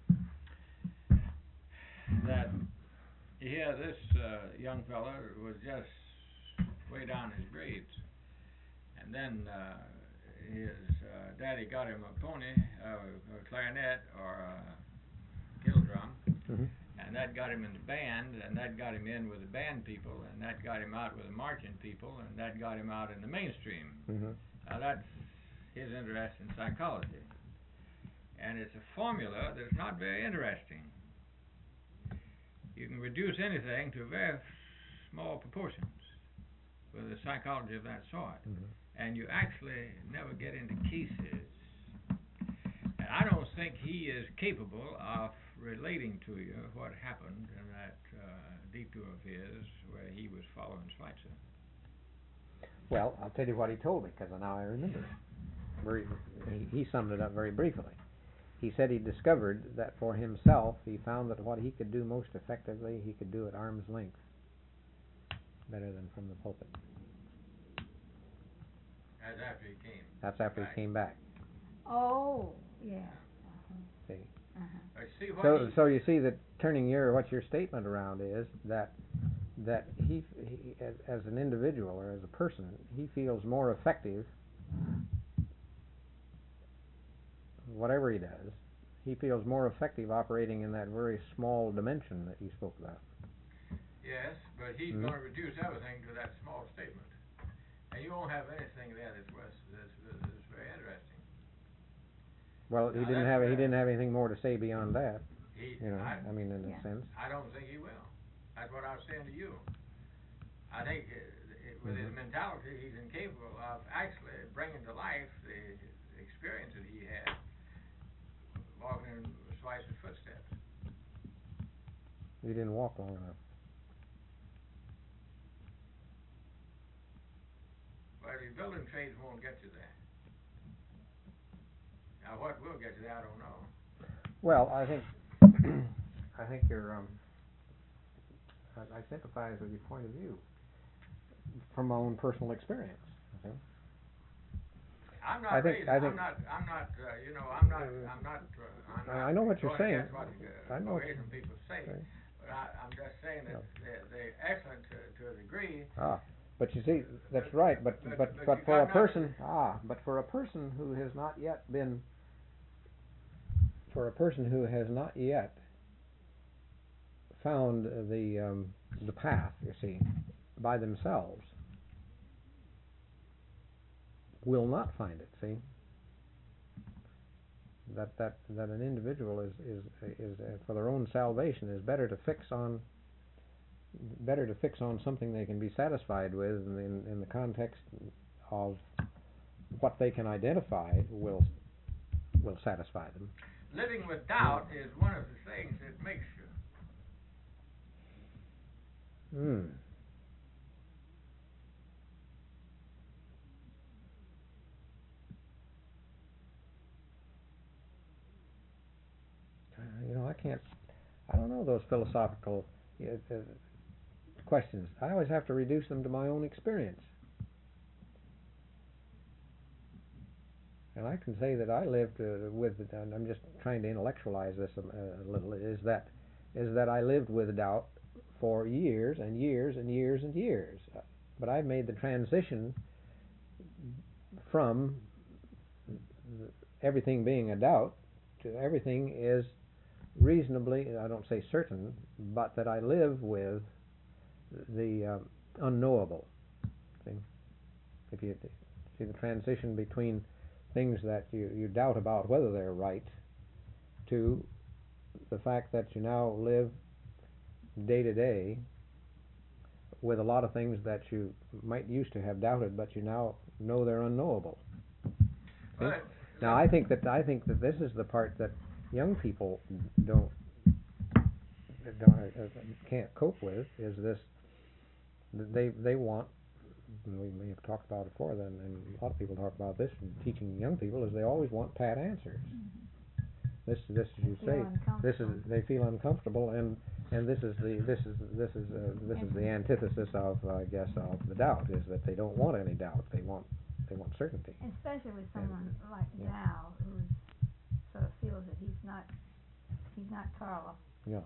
That here, this uh, young fella was just way down his grades. And then uh, his uh, daddy got him a pony, uh, a clarinet, or a kettle drum, Mm-hmm. and that got him in the band, and that got him in with the band people, and that got him out with the marching people, and that got him out in the mainstream. Mm-hmm. Now that's his interest in psychology. And it's a formula that's not very interesting. You can reduce anything to very small proportions with a psychology of that sort. Mm-hmm. And you actually never get into cases. And I don't think he is capable of relating to you what happened in that uh, detour of his where he was following Schweitzer. Well, I'll tell you what he told me, because now I remember it. Very, he, he summed it up very briefly. He said he discovered that for himself, he found that what he could do most effectively, he could do at arm's length, better than from the pulpit. That's after he came. That's after back. he came back. Oh, yeah. Uh-huh. See. Uh-huh. I see what So, he, so you see that turning your what your statement around is that that he, he as, as an individual or as a person, he feels more effective. Whatever he does, he feels more effective operating in that very small dimension that you spoke about. yes, but he's Mhm. going to reduce everything to that small statement. And you won't have anything there that's, that's, that's very interesting. Well, he Now, didn't that's have he where- didn't have anything more to say beyond that. He, You know, I, I mean, in Yeah. a sense. I don't think he will. That's what I was saying to you. I think uh, it, with his Mhm. mentality, he's incapable of actually bringing to life the experience that he had walking in Schweizer's footsteps. You didn't walk long enough. Well, your building trades won't get you there. Now, what will get you there, I don't know. Well, I think I think you're. Um, I, I sympathize with your point of view from my own personal experience. Okay? I'm not I think- raising, I think- I'm not, I'm not, uh, you know, I'm not, I'm not, uh, I'm I- not I know what you're going saying. against what, uh, I know what Caucasian people say, Right. but I, I'm just saying that Yeah. they're, they're excellent to, to a degree. Ah, but you see, that's But- right. But but- but but but you for a got not- person, ah, but for a person who has not yet been, for a person who has not yet found the um, the path, you see, by themselves, will not find it. See, that that that an individual is is is uh, for their own salvation is better to fix on better to fix on something they can be satisfied with in in, in the context of what they can identify will will satisfy them. Living with doubt is one of the things that makes you. Hmm. Uh, You know, I can't. I don't know those philosophical uh, uh, questions. I always have to reduce them to my own experience. And I can say that I lived uh, with, and I'm just trying to intellectualize this a, a little, is that is that I lived with doubt for years and years and years and years. Uh, But I made the transition from th- everything being a doubt to everything is reasonably, I don't say certain, but that I live with the um, unknowable. See? If you see the transition between things that you, you doubt about whether they're right to the fact that you now live day to day with a lot of things that you might used to have doubted, but you now know they're unknowable. See? But Now I think that I think that this is the part that young people don't, don't uh, can't cope with, is this that they they want, we may have talked about it before then, and a lot of people talk about this in teaching young people, is they always want pat answers. This this as you Feel say, this is uncomfortable. they feel uncomfortable, and and this is the this is this is uh, this is the antithesis of uh, I guess of the doubt, is that they don't want any doubt. They want they want certainty. Especially with someone like yeah. Dow, who sort of feels that he's not, he's not Carla. Yeah.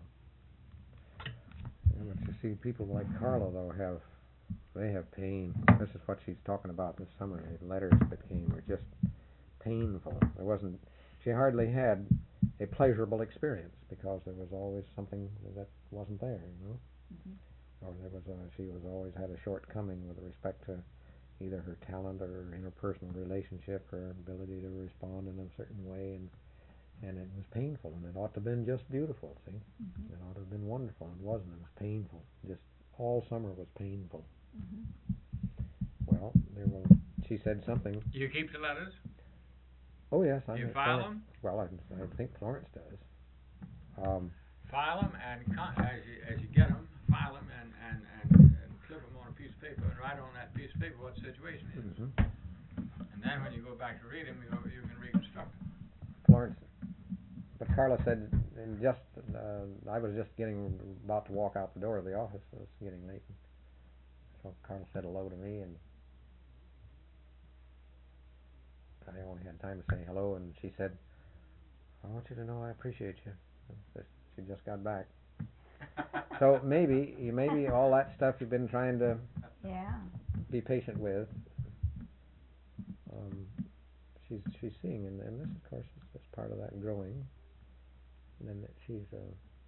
Yeah, but you see, people like Carla though have they have pain. This is what she's talking about this summer. The letters that came were just painful. There wasn't. She hardly had a pleasurable experience because there was always something that wasn't there, you know. Mm-hmm. Or there was a, she was always had a shortcoming with respect to either her talent or her interpersonal relationship, her ability to respond in a certain way, and and it was painful, and it ought to have been just beautiful. See, Mm-hmm. it ought to have been wonderful, and it wasn't. It was painful. Just all summer was painful. Mm-hmm. Well, there will. She said something. do you keep the letters? Oh yes, I Do you think file Florence, well, I, I think Florence does. Um, File them, and con- as you as you get them, file them, and, and, and, and clip them on a piece of paper, and write on that piece of paper what the situation is. mhm. And then when you go back to read them, you, you can reconstruct them. Florence, but Carla said, and just uh, I was just getting about to walk out the door of the office. It was getting late. So Carla said hello to me, and I only had time to say hello, and she said, "I want you to know I appreciate you." She just got back. So maybe, you maybe all that stuff you've been trying to Yeah. be patient with, um, she's she's seeing, and, and this, of course, is just part of that growing. And then that she's uh,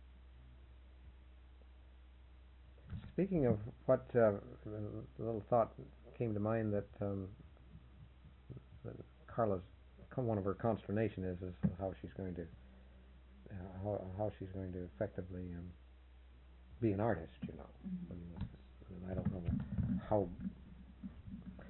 speaking of what uh, a little thought came to mind that, um, that Carla's one of her consternation is is how she's going to uh, how how she's going to effectively um, be an artist. You know, Mm-hmm. and I don't know how,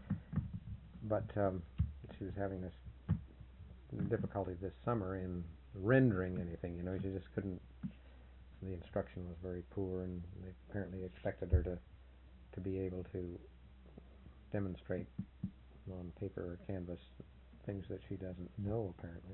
but um, she was having this difficulty this summer in rendering anything. You know, she just couldn't. The instruction was very poor, and they apparently expected her to to be able to demonstrate on paper or canvas things that she doesn't know, apparently,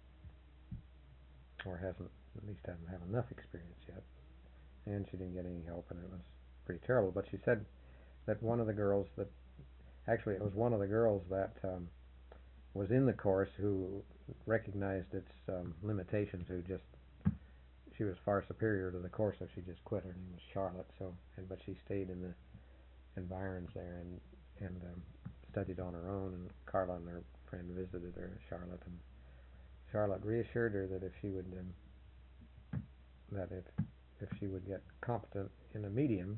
or hasn't, at least doesn't have enough experience yet. And she didn't get any help, and it was pretty terrible. But she said that one of the girls that, actually it was one of the girls that um, was in the course who recognized its um, limitations, who just, she was far superior to the course, so she just quit. Her name was Charlotte, so, and but she stayed in the environs there and and um, studied on her own, and Carla and her friend visited her, Charlotte, and Charlotte reassured her that if she would um, that if if she would get competent in a medium,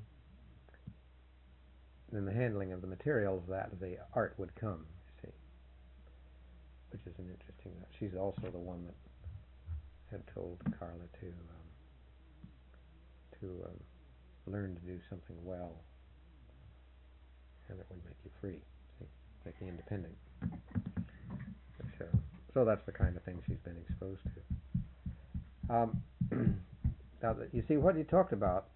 in the handling of the materials, that the art would come, you see, which is an interesting. She's also the one that had told Carla to um, to um, learn to do something well, and it would make you free, see, make you independent. Which, uh, so that's the kind of thing she's been exposed to. Um, now, that you see what you talked about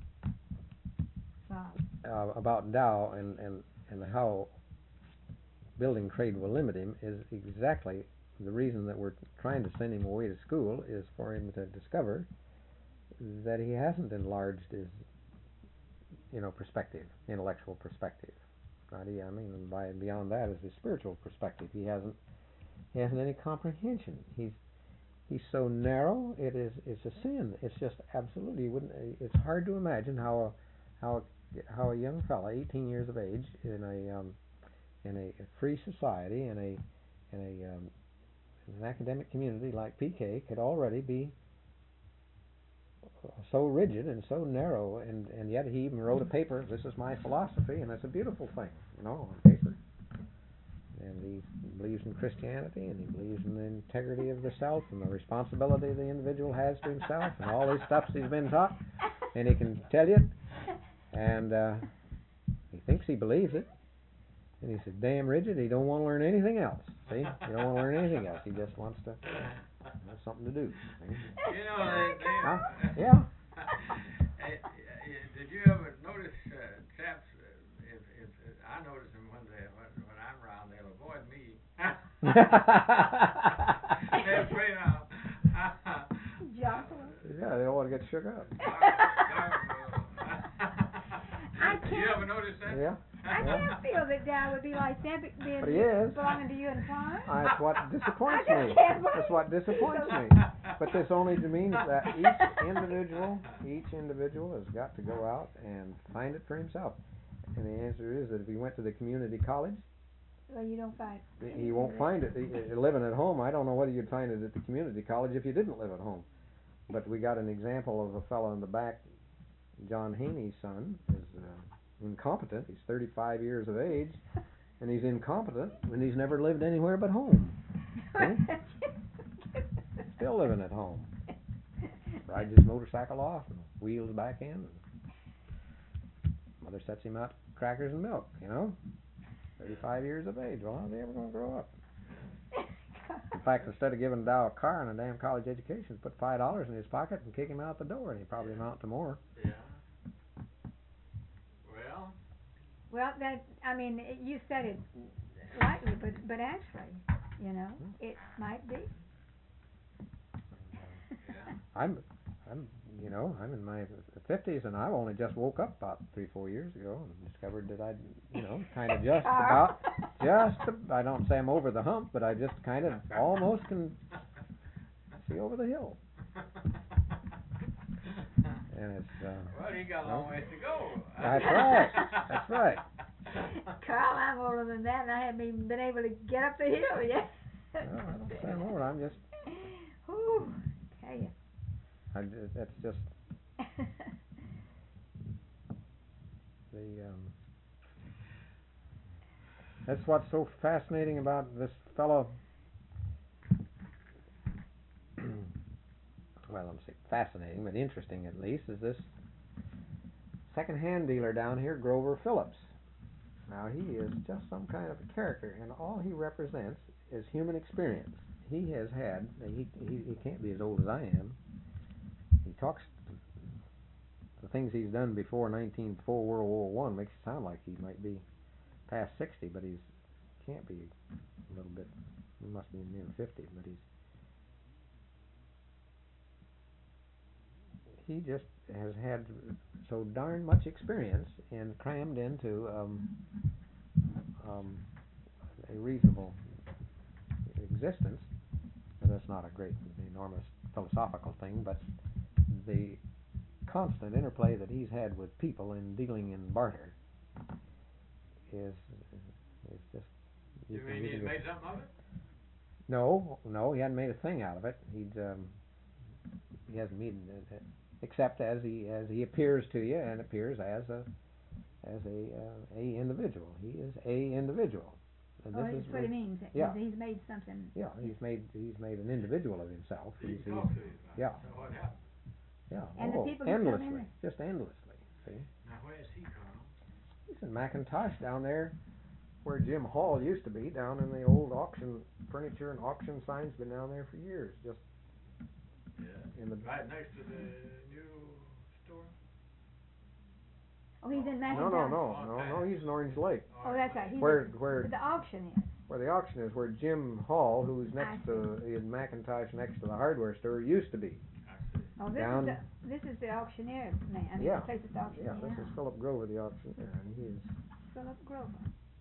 uh, about Dow and, and, and how building trade will limit him is exactly the reason that we're trying to send him away to school, is for him to discover that he hasn't enlarged his, you know, perspective, intellectual perspective. Right? He, I mean, and by beyond that is his spiritual perspective. He hasn't, he hasn't any comprehension. He's he's so narrow. It is it's a sin. It's just absolutely. You wouldn't. It's hard to imagine how a how a, how a young fellow, eighteen years of age, in a um, in a free society, in a in a um, in an academic community like P K, could already be so rigid and so narrow, and, and yet he even wrote a paper, this is my philosophy, and it's a beautiful thing, you know, on paper. And he believes in Christianity, and he believes in the integrity of the self, and the responsibility the individual has to himself, and all these stuff he's been taught, and he can tell you, and uh, he thinks he believes it, and he's damn rigid, he don't want to learn anything else, see, he don't want to learn anything else, he just wants to have something to do. See? You know, they, they, Huh? Yeah. Hey, did you ever notice uh, chaps? Uh, if, if, if I notice them when they when, when I'm around, they'll avoid me. They're afraid I'll. Yeah, they don't want to get shook up. I Did you ever notice that? Yeah. I yeah. can't feel that Dad would be like that, but being But he is. belonging to you and Clarence. Uh, that's what disappoints I me. just can't That's what disappoints me. But this only means that each individual, each individual has got to go out and find it for himself. And the answer is that if he went to the community college, Well, you don't find he, he won't find it. He, he, living at home, I don't know whether you'd find it at the community college if you didn't live at home. But we got an example of a fellow in the back, John Haney's son, is uh, incompetent. He's thirty-five years of age, and he's incompetent, and he's never lived anywhere but home. Still living at home. Rides his motorcycle off and wheels back in. And mother sets him out crackers and milk, you know. thirty-five years of age. Well, how's he ever going to grow up? In fact, instead of giving Dow a car and a damn college education, put five dollars in his pocket and kick him out the door, and he'd probably amount to more. Yeah. Well. Well, that I mean, it, you said it lightly, but but actually, you know, it might be. Yeah. I'm, I'm, you know, I'm in my fifties, and I only just woke up about three, four years ago, and discovered that I, you know, kind of just about, just, I don't say I'm over the hump, but I just kind of almost can see over the hill. And it's. Uh, well, you got a long ways to go. That's right. That's right. Carl, I'm older than that, and I haven't even been able to get up the hill yet. Well, I don't say I'm older. I'm just. Whew, tell you. I, that's just the. Um, that's what's so fascinating about this fellow. Well, I'm saying fascinating, but interesting at least, is this second-hand dealer down here, Grover Phillips. Now, he is just some kind of a character, and all he represents is human experience. he has had. He he he can't be as old as I am. He talks. The things he's done before nineteen before World War One makes it sound like he might be past sixty, but he's can't be a little bit. He must be near fifty, but he's he just has had so darn much experience and crammed into um, um, a reasonable existence. And that's not a great, enormous philosophical thing, but the constant interplay that he's had with people in dealing in barter is is just. You, you mean he's made something of it? No, no, he hadn't made a thing out of it. He'd um, he hasn't made it, except as he as he appears to you and appears as a as a uh, a individual. He is a individual. And Oh, this that's is what re- it means. yeah. He's, he's made something. Yeah, he's made he's made an individual of himself. He He's, talked to you about yeah. it. So what happened? Yeah, And the oh, people who come in endlessly, there- just endlessly. See, Now where's he, Carl? he's in McIntosh down there, where Jim Hall used to be, down in the old auction furniture and auction signs. Been down there for years, just Yeah. in the. Right next to the new store? Oh, he's in No, McIntosh. no, no, no, no. He's in Orange Lake, Oh, that's right. He's where in, where the auction is. where the auction is, where Jim Hall, who's next I to in McIntosh, next to the hardware store, used to be. I see. Oh, this Down- is the this is the auctioneer man. I mean, Yeah. the place at the auction. Yeah, this is Philip Grover, the auctioneer, and he is. Philip Grover.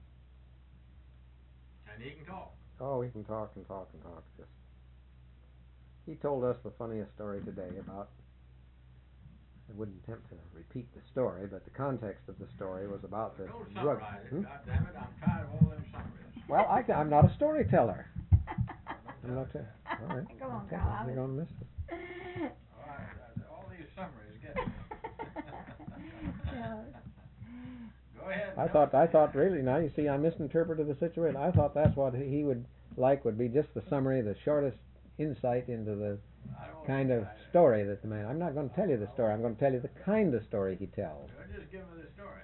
And he can talk. Oh, he can talk and talk and talk. Just. He told us the funniest story today about. I wouldn't attempt to repeat the story, but the context of the story was about the Don't drug. summarize it. Hmm? God damn it, I'm tired of all them summaries. Well, I, I'm not a storyteller. I'm not. A, all right. Go on, okay, Carl. I You're was- gonna miss it. All right, uh, all these summaries get me. Yeah. Go ahead. I tell thought. us. I thought really. Now you see, I misinterpreted the situation. I thought that's what he would like would be just the summary, the shortest insight into the I don't kind of I- story that the man. I'm not going to tell you the story. I'm going to tell you the kind of story he tells. Well, just give me the story.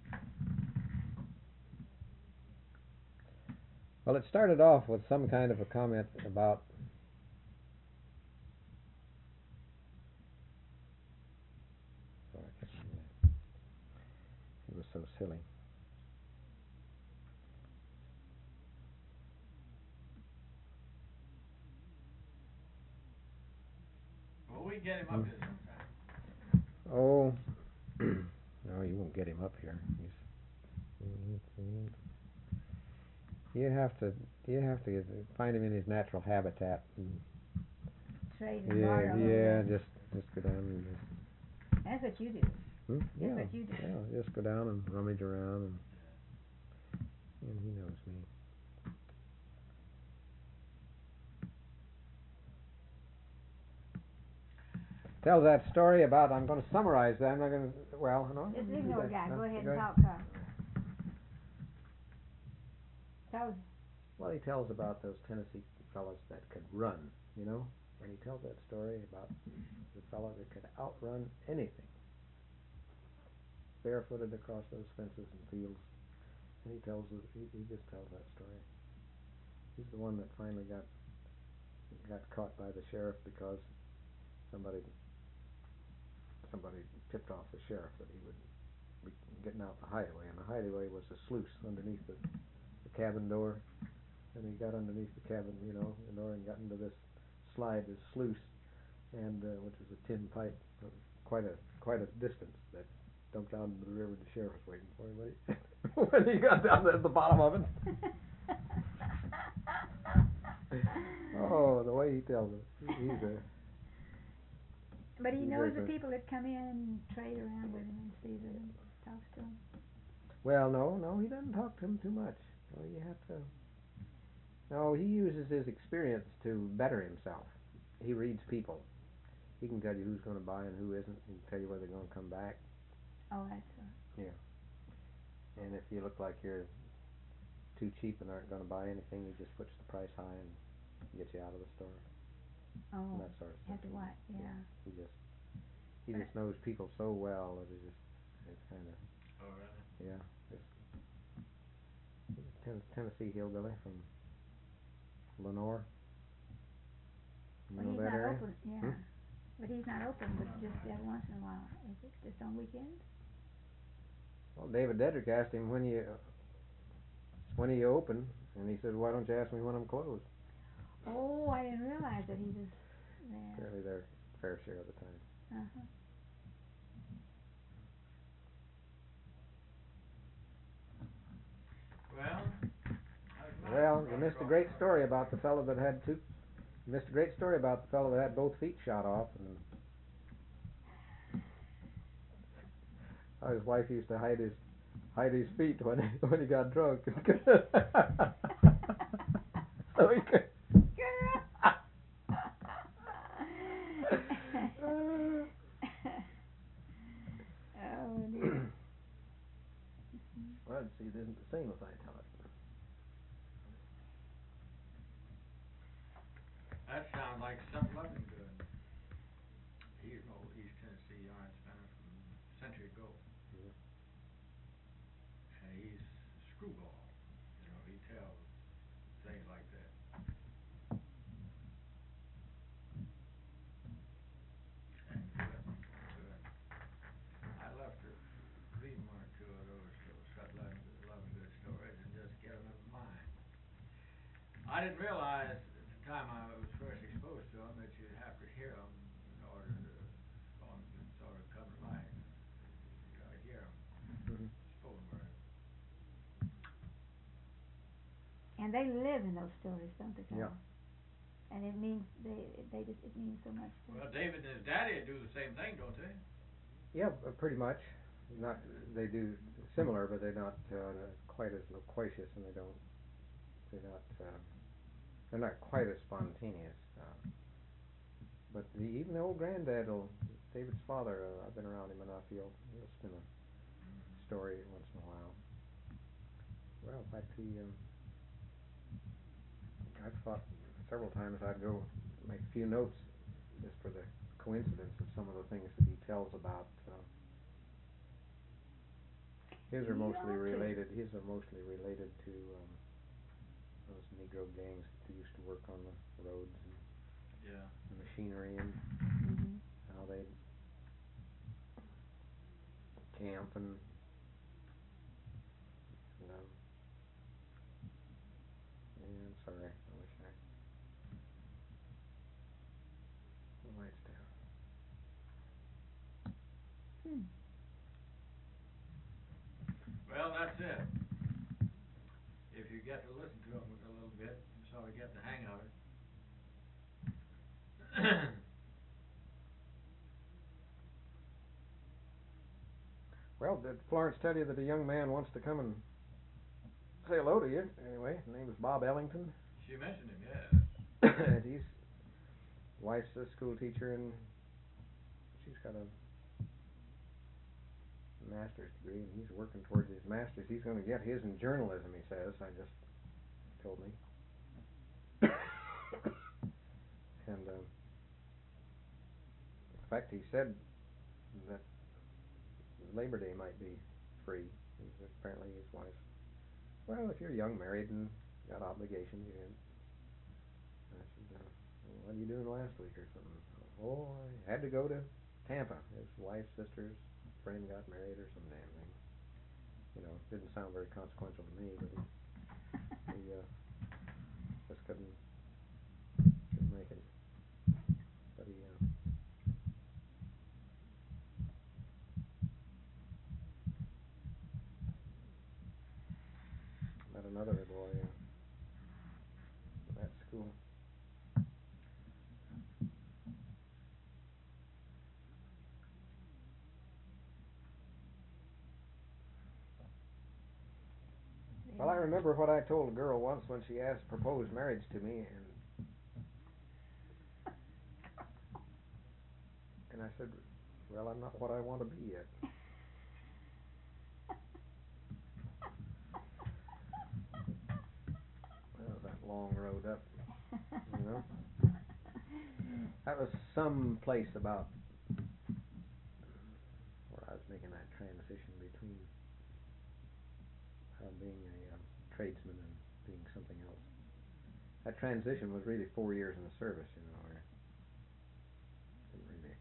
Well, it started off with some kind of a comment about. Oh, I can't remember that. It was so silly. Well, we get him up Hmm. here sometime. Oh, no, you won't get him up here. He's, you have to, you have to get, find him in his natural habitat. And Trade and yeah, barter a little yeah, bit. just, just go down and just. That's what you do. Hmm? That's Yeah, what you do. yeah, just go down and rummage around, and, and he knows me. Tells that story about. I'm going to summarize that. I'm not going to. Well, no. Just you ignore do the guy. that. Go No, ahead go and ahead. talk, Carl. Tell us. Well, he tells about those Tennessee fellas that could run, you know, and he tells that story about the fellow that could outrun anything, barefooted across those fences and fields, and he tells it. He, he just tells that story. He's the one that finally got got caught by the sheriff because somebody somebody tipped off the sheriff that he would be getting out the hideaway, and the hideaway was a sluice underneath the, the cabin door. And he got underneath the cabin, you know, door and got into this slide, this sluice, and uh, which was a tin pipe, uh, quite a quite a distance that dumped down into the river. The sheriff was waiting for him when he, when he got down there at the bottom of it. Oh, the way he tells it, he's a. But he He's knows very the good. people that come in and trade around with him and sees them and talks to them. Well, no, no, he doesn't talk to him too much. Well, you have to. No, he uses his experience to better himself. He reads people. He can tell you who's going to buy and who isn't. He can tell you whether they're going to come back. Oh, that's right. And if you look like you're too cheap and aren't going to buy anything, he just puts the price high and gets you out of the store. Oh, And that sort of have stuff. to what? Yeah. He just he just knows people so well that it just it's kind of Oh, really? yeah. Just, he's a ten- Tennessee hillbilly from Lenore. You Well, know he's that not area? open, yeah. Hmm? But he's not open, but just every once in a while. Is it just on weekends? Well, David Dedrick asked him when you when he open, and he said, "Why don't you ask me when I'm closed?" Oh, I didn't realize that he was there. Apparently, they're fair share of the time. Uh-huh. Well, that's not Well, you right missed a across great the- story about the fellow that had two. You missed a great story about the fellow that had both feet shot off, and how his wife used to hide his hide his feet when he, when he got drunk. So he could. Oh dear. Well, see, it isn't the same if I tell it. That sounds like something Lovingood. He's an old East Tennessee yarn spinner from century ago. Mhm. And he's a screwball. You know, he tells things like that. And good, good. I love to read one or two of those, those Scott Lovingood, Lovingood stories and just get them in my mind. I didn't realize at the time I was first exposed to them that you'd have to hear them in order to, for them to sort of come to life. You gotta hear them, Mhm. spoken word. And they live in those stories, don't they, Carl? Yeah. And it means they they just it means so much to Well, David and his daddy do the same thing, don't they? Yeah, uh, pretty much. Not they do similar, but they're not uh, quite as loquacious, and they don't. They're not. Uh, they're not quite as spontaneous. Uh, but the, even the old granddad, will, David's father, uh, I've been around him enough. He'll he'll spin a story once in a while. Well, in fact, he. Um, I've thought several times I'd go make a few notes just for the coincidence of some of the things that he tells about. Uh, his are You mostly ought to. related. His are mostly related to um, those Negro gangs that used to work on the roads and Yeah. the machinery and Mhm. how they'd camp and, and um, yeah, I'm sorry. I wish I the lights down. Hmm. Well, that's it. If you get to listen to them a little bit, you sort of get the hang of it. Well, did Florence tell you that a young man wants to come and say hello to you? Anyway, his name is Bob Ellington. She mentioned him, yes. And he's wife's a school teacher, and she's got a master's degree, and he's working towards his master's. He's going to get his in journalism, he says. I just told me. And um, in fact, he said that Labor Day might be free. He said apparently his wife. Well, if you're young, married, and got obligations, you can. I said, uh, well, what are you doing last week or something? Oh, I had to go to Tampa. His wife's sister's friend got married or some damn thing. You know, didn't sound very consequential to me, but he, he uh, just couldn't, couldn't make it. But he, uh, met another boy uh, at school. Well, I remember what I told a girl once when she asked proposed marriage to me, and and I said, well, I'm not what I want to be yet. That was that long road up, you know. That was some place about where I was making that transition between uh, being a um, tradesman and being something else. That transition was really four years in the service, you know, where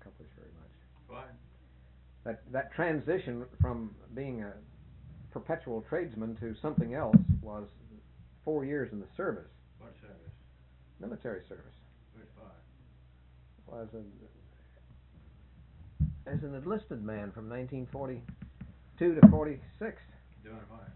accomplish very much. What? That that transition from being a perpetual tradesman to something else was four years in the service. What service? Military service. Which part? Was a, as an enlisted man from nineteen forty-two to forty-six. Doing what?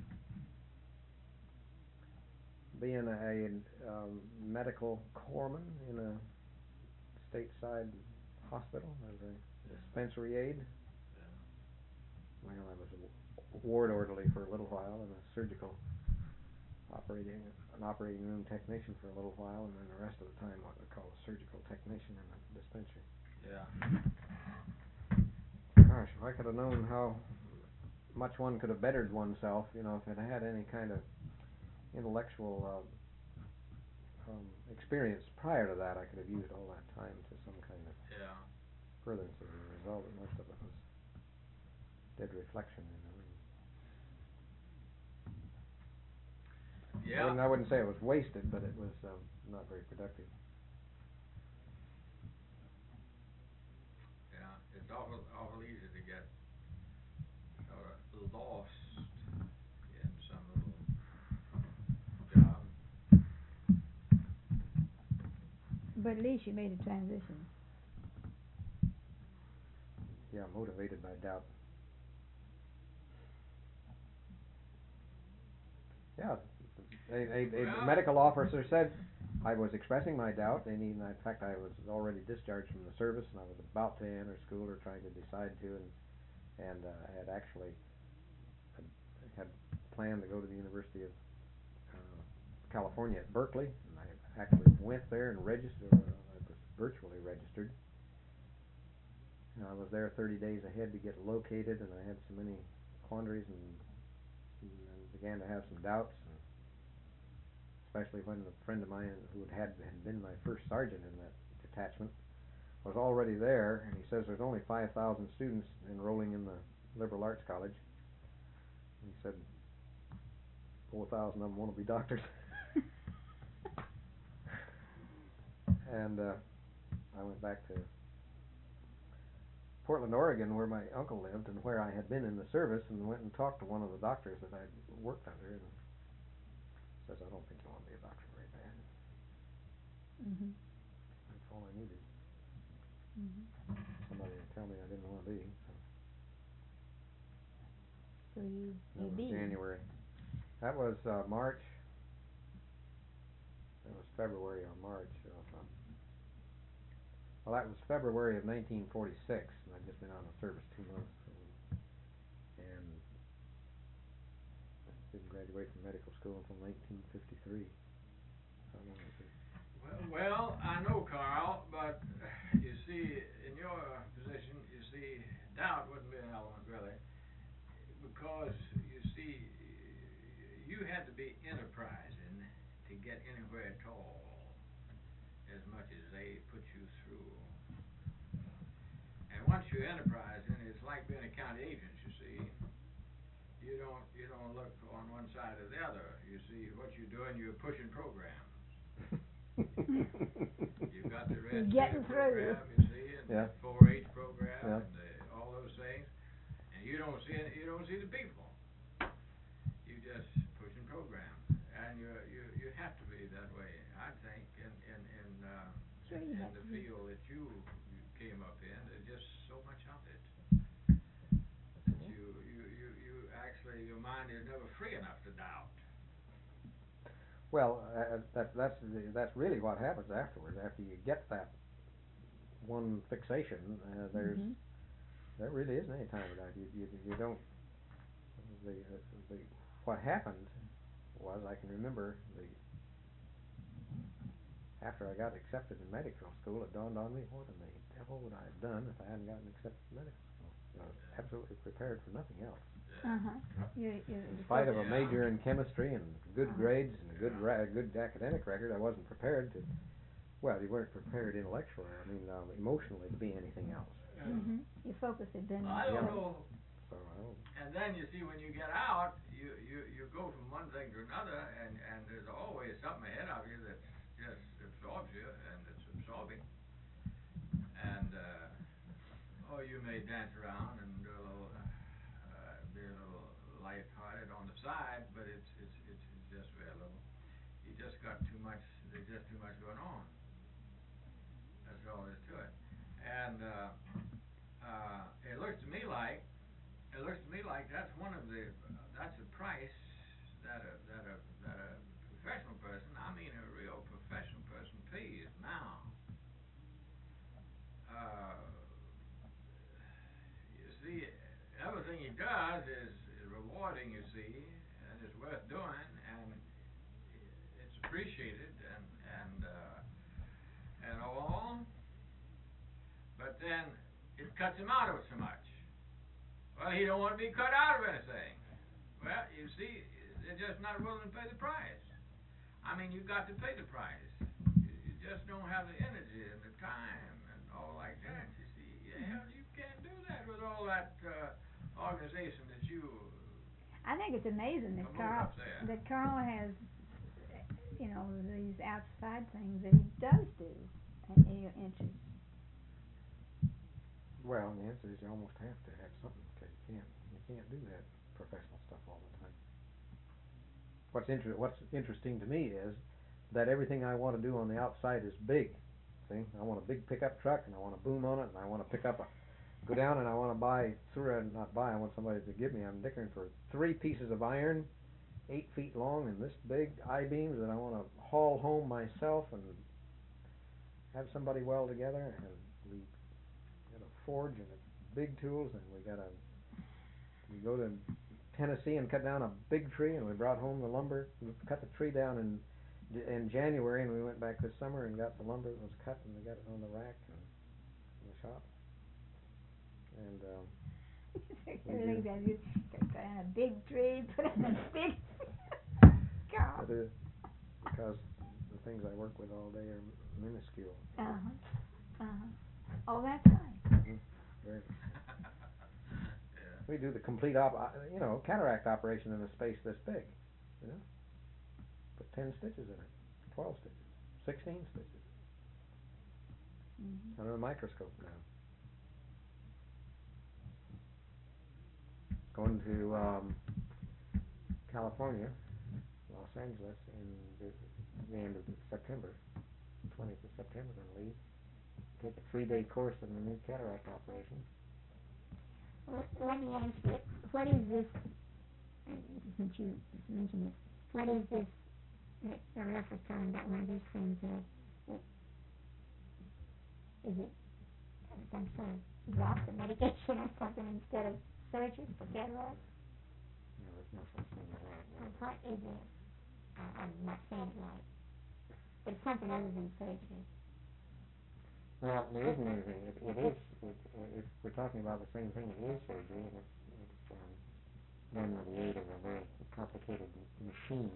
Being a, a um, medical corpsman in a stateside hospital as a dispensary aide. Yeah. Well, I was a ward orderly for a little while and a surgical operating an operating room technician for a little while, and then the rest of the time what we call a surgical technician in a dispensary. Yeah. Gosh, if I could have known how much one could have bettered oneself, you know, if it had any kind of intellectual uh, um, experience prior to that, I could have used all that time to some kind of Yeah. furtherance as a result. Most of it was dead reflection, you know. Yeah. I wouldn't, I wouldn't say it was wasted, but it was um, not very productive. Yeah. It's awful, awful easy to get sort of lost in some little job. But at least you made a transition. Yeah, motivated by doubt. Yeah, a, a, a Well, medical officer said I was expressing my doubt, and he, in fact I was already discharged from the service, and I was about to enter school or trying to decide to, and and uh, I had actually had, had planned to go to the University of uh, California at Berkeley, and I actually went there and registered. Uh, I was virtually registered. And I was there thirty days ahead to get located, and I had so many quandaries and, and began to have some doubts, and especially when a friend of mine who had had been my first sergeant in that detachment was already there, and he says there's only five thousand students enrolling in the liberal arts college. And he said four thousand of them want to be doctors. And uh, I went back to Portland, Oregon, where my uncle lived and where I had been in the service, and went and talked to one of the doctors that I'd worked under, and says, I don't think you want to be a doctor very bad. Mhm. That's all I needed. Mhm. Somebody to tell me I didn't want to be. So So you that you was be. January. That was uh, March. That was February or March. Of, um, well, that was February of nineteen forty-six, and I'd just been out of service two months, and, and didn't graduate from medical school until nineteen fifty-three. How long is it? Well, well, I know, Carl, but you see, in your position, you see, doubt wouldn't be an element really, because you see, you had to be enterprising to get anywhere at all, as much as they put you through. And once you're enterprising, it's like being a county agent, you see. You don't you don't look on one side or the other. You see what you're doing, you're pushing programs. You've got the You're red getting through. program, you see, and Yeah. the four H program, Yeah. and the, all those things, and you don't see any, you don't see the people. You just pushing programs, and you you you have to be that way, I think, in in in, uh, Sure in, you in have the to be. field that you, you came up in. There's just so much of it. That you you you you actually your mind is never free enough to doubt. Well, uh, that, that's the, that's really what happens afterwards. After you get that one fixation, uh, there's Mhm. there really isn't any time for that. You you you don't. The uh, the what happened was I can remember the after I got accepted in medical school, it dawned on me what in the devil would I have done if I hadn't gotten accepted in medical school. I was absolutely prepared for nothing else. Uh huh. You you. In spite of a Yeah. major in chemistry and good Uh-huh. grades and a good Yeah. ra- good academic record, I wasn't prepared to. Well, you weren't prepared intellectually. I mean, um, emotionally to be anything else. Mhm. Your focus had been. I don't Yeah. know. So I don't. And then you see when you get out, you, you, you go from one thing to another, and, and there's always something ahead of you that just absorbs you, and it's absorbing. And uh, oh, you may dance around and do a little, uh, be a little light-hearted on the side, but it's it's it's, it's just very little. You just got too much. There's just too much going on. That's all there is to it. And uh, uh, it looks to me like it looks to me like that's one of the uh, that's a price that a that a that a professional person, I mean a real professional person, pays now. Uh, you see, everything he does is, is rewarding, you see, and it's worth doing, and it's appreciated, and and uh, and all. But then it cuts him out of it so much. Well, he don't want to be cut out of anything. Well, you see, they're just not willing to pay the price. I mean, you've got to pay the price. You, you just don't have the energy and the time and all like that. You see, yeah, you can't do that with all that uh, organization that you. I think it's amazing that Come on Carl up there. that Carl has, you know, these outside things that he does do, and he interests. Well, the answer is you almost have to have something, because you can't you can't do that professional stuff all the time. What's inter- what's interesting to me is that everything I want to do on the outside is big. See, I want a big pickup truck, and I want a boom on it, and I want to pick up a go down, and I want to buy through not buy. I want somebody to give me. I'm dickering for three pieces of iron, eight feet long, and this big I beams that I want to haul home myself and have somebody weld together, and we got a forge and a big tools, and we got a we go to Tennessee and cut down a big tree, and we brought home the lumber. We cut the tree down in in January, and we went back this summer and got the lumber that was cut, and we got it on the rack and in the shop. And um, Look at you, cut down a big tree, put in a big. God. That is because the things I work with all day are minuscule. Uh huh. Uh huh. Oh, that's right. Mm-hmm. Very. We do the complete op, you know, cataract operation in a space this big, you know. Put ten stitches in it, twelve stitches, sixteen stitches. Mm-hmm. Under the microscope now. Going to um, California, Los Angeles in the, the end of September, twentieth of September. Going to leave. Take a three-day course in the new cataract operation. Well, let me ask you, what is this, since you mentioned it, what is this that the ref was talking about, one of these things there? Is it some sort of drops of medication or something instead of surgery for cataracts? No, there's no such thing as that. Or what is it? I, I'm not saying it right. But it's something other than surgery. Well, there isn't anything. It, it is. It, if we're talking about the same thing, it is surgery, and it's, it's um, done with the aid of a very complicated machine.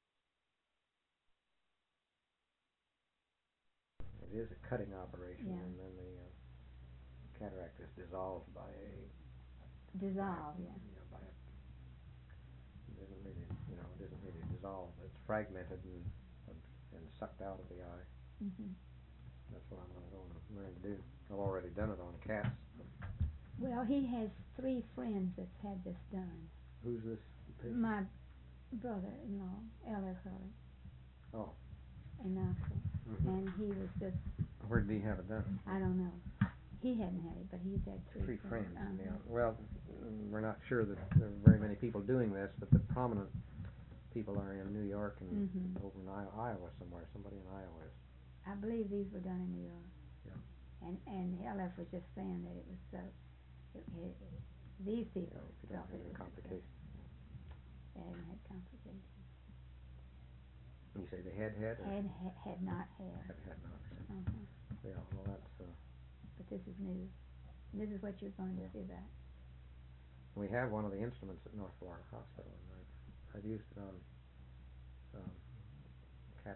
It is a cutting operation, Yeah. and then the uh, cataract is dissolved by a Dissolve, yeah. You know, by a, it isn't really, you know, it isn't really dissolved. It's fragmented and and, and sucked out of the eye. Mm-hmm. That's what I'm going to go and learn to do. I've already done it on cats. Well, he has three friends that's had this done. Who's this patient? My brother-in-law, Elder Curry, Oh. in Knoxville, Mm-hmm. and he was just, Where did he have it done? I don't know. He hadn't had it, but he's had three, Three friends. Uh-huh. Yeah. Well, we're not sure that there are very many people doing this, but the prominent people are in New York and Mhm. over in I- Iowa somewhere. Somebody in Iowa is. I believe these were done in New York. Yeah. And and L F was just saying that it was so. It, it, these people So if you felt don't have that any it was complications. so- They hadn't had complications. You say they had had or Had ha- had not had. had had not. Uh-huh. Yeah. Well, that's. Uh, But this is new. This is what you're going to Yeah. see about. We have one of the instruments at North Florida Hospital, and I've, I've used it on um, cats.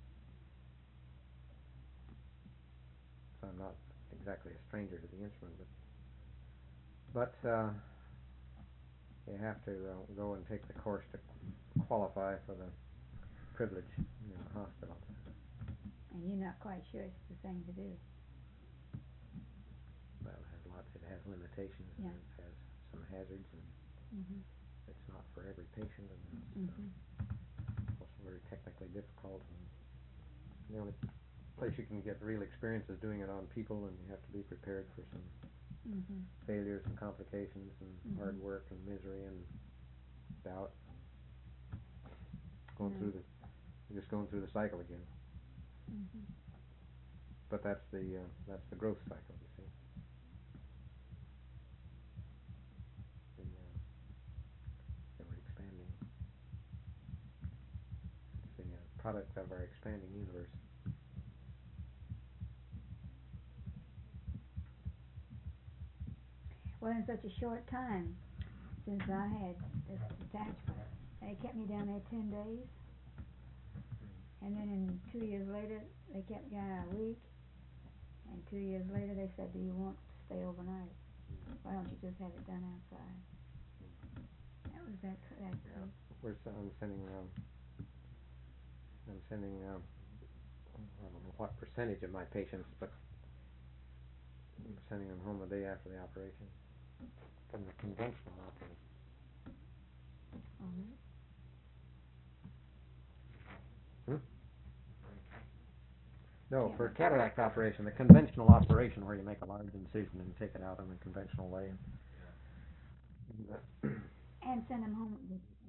So I'm not exactly a stranger to the instrument, but but uh, you have to uh, go and take the course to qualify for the privilege in the hospital. And you're not quite sure it's the thing to do. Well, it has a lot not, it has limitations Yeah. and it has some hazards and Mhm. it's not for every patient and it's Mhm. uh, also very technically difficult and the only place you can get real experience is doing it on people and you have to be prepared for some Mhm. failures and complications and Mhm. hard work and misery and doubt and going Yeah. through the you're just going through the cycle again. Mhm. But that's the uh, that's the growth cycle, you see. The uh, ever expanding. It's the uh, product of our expanding universe. Well, in such a short time since I had this detachment, they kept me down there ten days, and then in two years later they kept me down a week, and two years later they said, "Do you want to stay overnight? Why don't you just have it done outside?" That was that cr- that Yeah. quick. We're s- I'm sending um, I'm sending um, I don't know what percentage of my patients, but I'm sending them home the day after the operation from the conventional operation. Oh, really? Hmm? No, Yeah, for the cataract operation, the conventional operation where you make a large incision and take it out in the conventional way. Yeah. And, uh, And send them home with